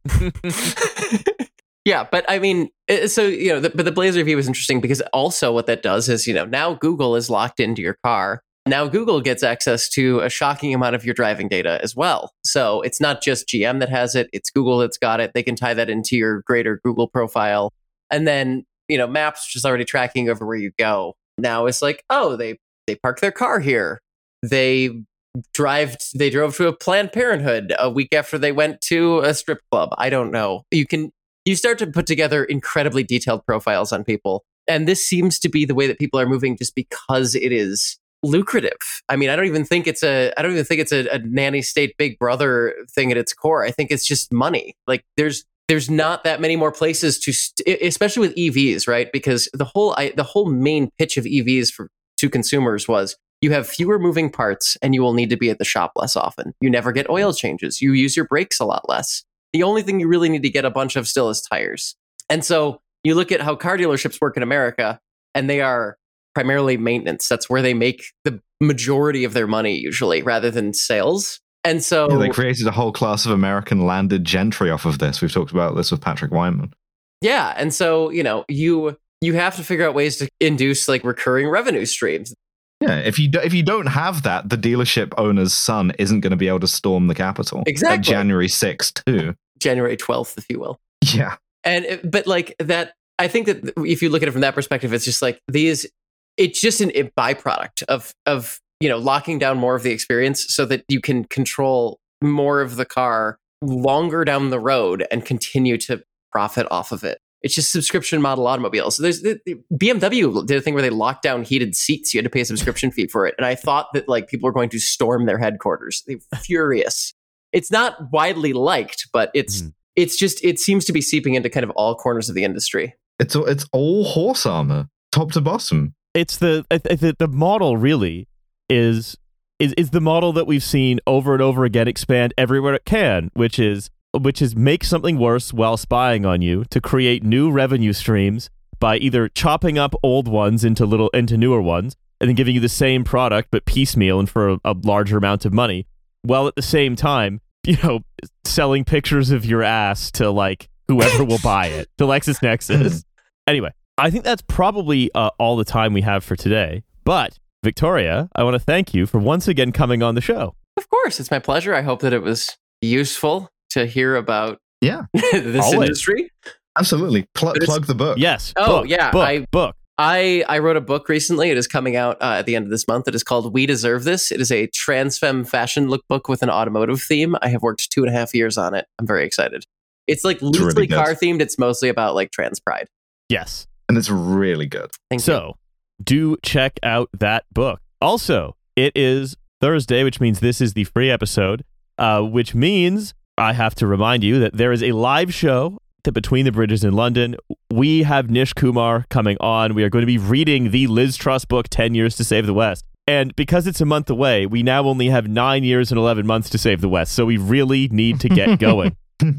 Yeah, but I mean, so, you know, the, but the Blaze review was interesting because also what that does is, you know, now Google is locked into your car. Now Google gets access to a shocking amount of your driving data as well. So it's not just G M that has it, it's Google that's got it. They can tie that into your greater Google profile. And then, you know, Maps, which is already tracking over where you go. Now it's like, oh, they they park their car here. They drive they drove to a Planned Parenthood a week after they went to a strip club. I don't know. You can you start to put together incredibly detailed profiles on people. And this seems to be the way that people are moving just because it is lucrative. I mean, I don't even think it's a I don't even think it's a, a nanny state Big Brother thing at its core. I think it's just money. Like there's there's not that many more places to st- especially with E Vs, right? Because the whole I, the whole main pitch of E Vs for to consumers was you have fewer moving parts and you will need to be at the shop less often. You never get oil changes. You use your brakes a lot less. The only thing you really need to get a bunch of still is tires. And so you look at how car dealerships work in America, and they are primarily maintenance. That's where they make the majority of their money usually, rather than sales. And so yeah, they created a whole class of American landed gentry off of this. We've talked about this with Patrick Wyman. Yeah. And so, you know, you you have to figure out ways to induce like recurring revenue streams. Yeah, if you do, if you don't have that, the dealership owner's son isn't going to be able to storm the Capitol. Exactly. At January sixth, too. January twelfth, if you will. Yeah. And it, but like that, I think that if you look at it from that perspective, it's just like these, it's just an, a byproduct of of you know locking down more of the experience so that you can control more of the car longer down the road and continue to profit off of it. It's just subscription model automobiles. So there's the, the B M W did a thing where they locked down heated seats. You had to pay a subscription fee for it. And I thought that like people were going to storm their headquarters. They're furious. It's not widely liked, but it's mm. it's just it seems to be seeping into kind of all corners of the industry. It's it's all horse armor, top to bottom. It's the the, the model really is is is the model that we've seen over and over again expand everywhere it can, which is which is make something worse while spying on you to create new revenue streams by either chopping up old ones into little into newer ones and then giving you the same product but piecemeal and for a, a larger amount of money, while at the same time, you know, selling pictures of your ass to like whoever will buy it, to LexisNexis. Anyway, I think that's probably uh, all the time we have for today. But Victoria, I want to thank you for once again coming on the show. Of course, it's my pleasure. I hope that it was useful to hear about yeah this Always. industry. Absolutely. Pl- plug the book. Yes. Oh, book, yeah. Book, I, book. I, I wrote a book recently. It is coming out uh, at the end of this month. It is called We Deserve This. It is a trans femme fashion lookbook with an automotive theme. I have worked two and a half years on it. I'm very excited. It's like loosely really car themed. It's mostly about like trans pride. Yes. And it's really good. Thank so you. do check out that book. Also, it is Thursday, which means this is the free episode, uh, which means I have to remind you that there is a live show to Between the Bridges in London. We have Nish Kumar coming on. We are going to be reading the Liz Truss book, ten years to Save the West. And because it's a month away, we now only have nine years and eleven months to save the West. So we really need to get going.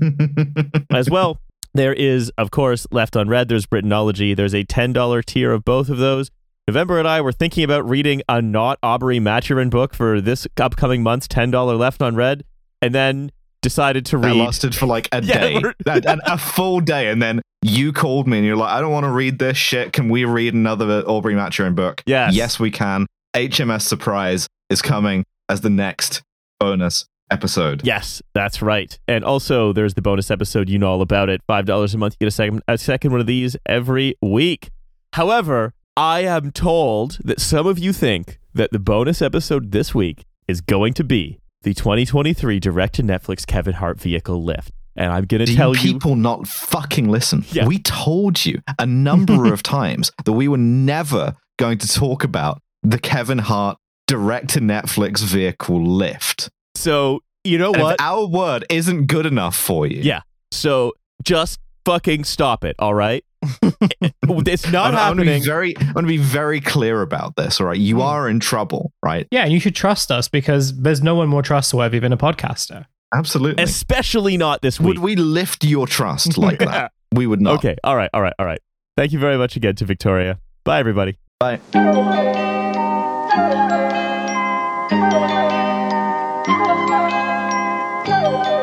As well, there is, of course, Left Unread. There's Britanology. There's a ten dollars tier of both of those. November and I were thinking about reading a not Aubrey Maturin book for this upcoming month's ten dollars Left Unread, and then decided to read. That lasted for like a Yeah, day, we're- that, and a full day, and then you called me and you're like, I don't want to read this shit. Can we read another Aubrey Maturin book? Yes. Yes, we can. H M S Surprise is coming as the next bonus episode. Yes, that's right. And also, there's the bonus episode. You know all about it. five dollars a month. You get a second, a second one of these every week. However, I am told that some of you think that the bonus episode this week is going to be the twenty twenty-three direct-to-Netflix Kevin Hart vehicle Lyft. And I'm going to Do tell you you... people not fucking listen? Yeah. We told you a number of times that we were never going to talk about the Kevin Hart direct-to-Netflix vehicle Lyft. So, you know And what? if our word isn't good enough for you. Yeah. So, just fucking stop it, all right? It's not I'm, I'm happening. going to be very, I'm going to be very clear about this. All right, you Hmm. are in trouble, right? Yeah, and you should trust us because there's no one more trustworthy than a podcaster. Absolutely. Especially not this week. Would we lift your trust like that? We would not. Okay. All right. All right. All right. Thank you very much again to Victoria. Bye, everybody. Bye. Thank you.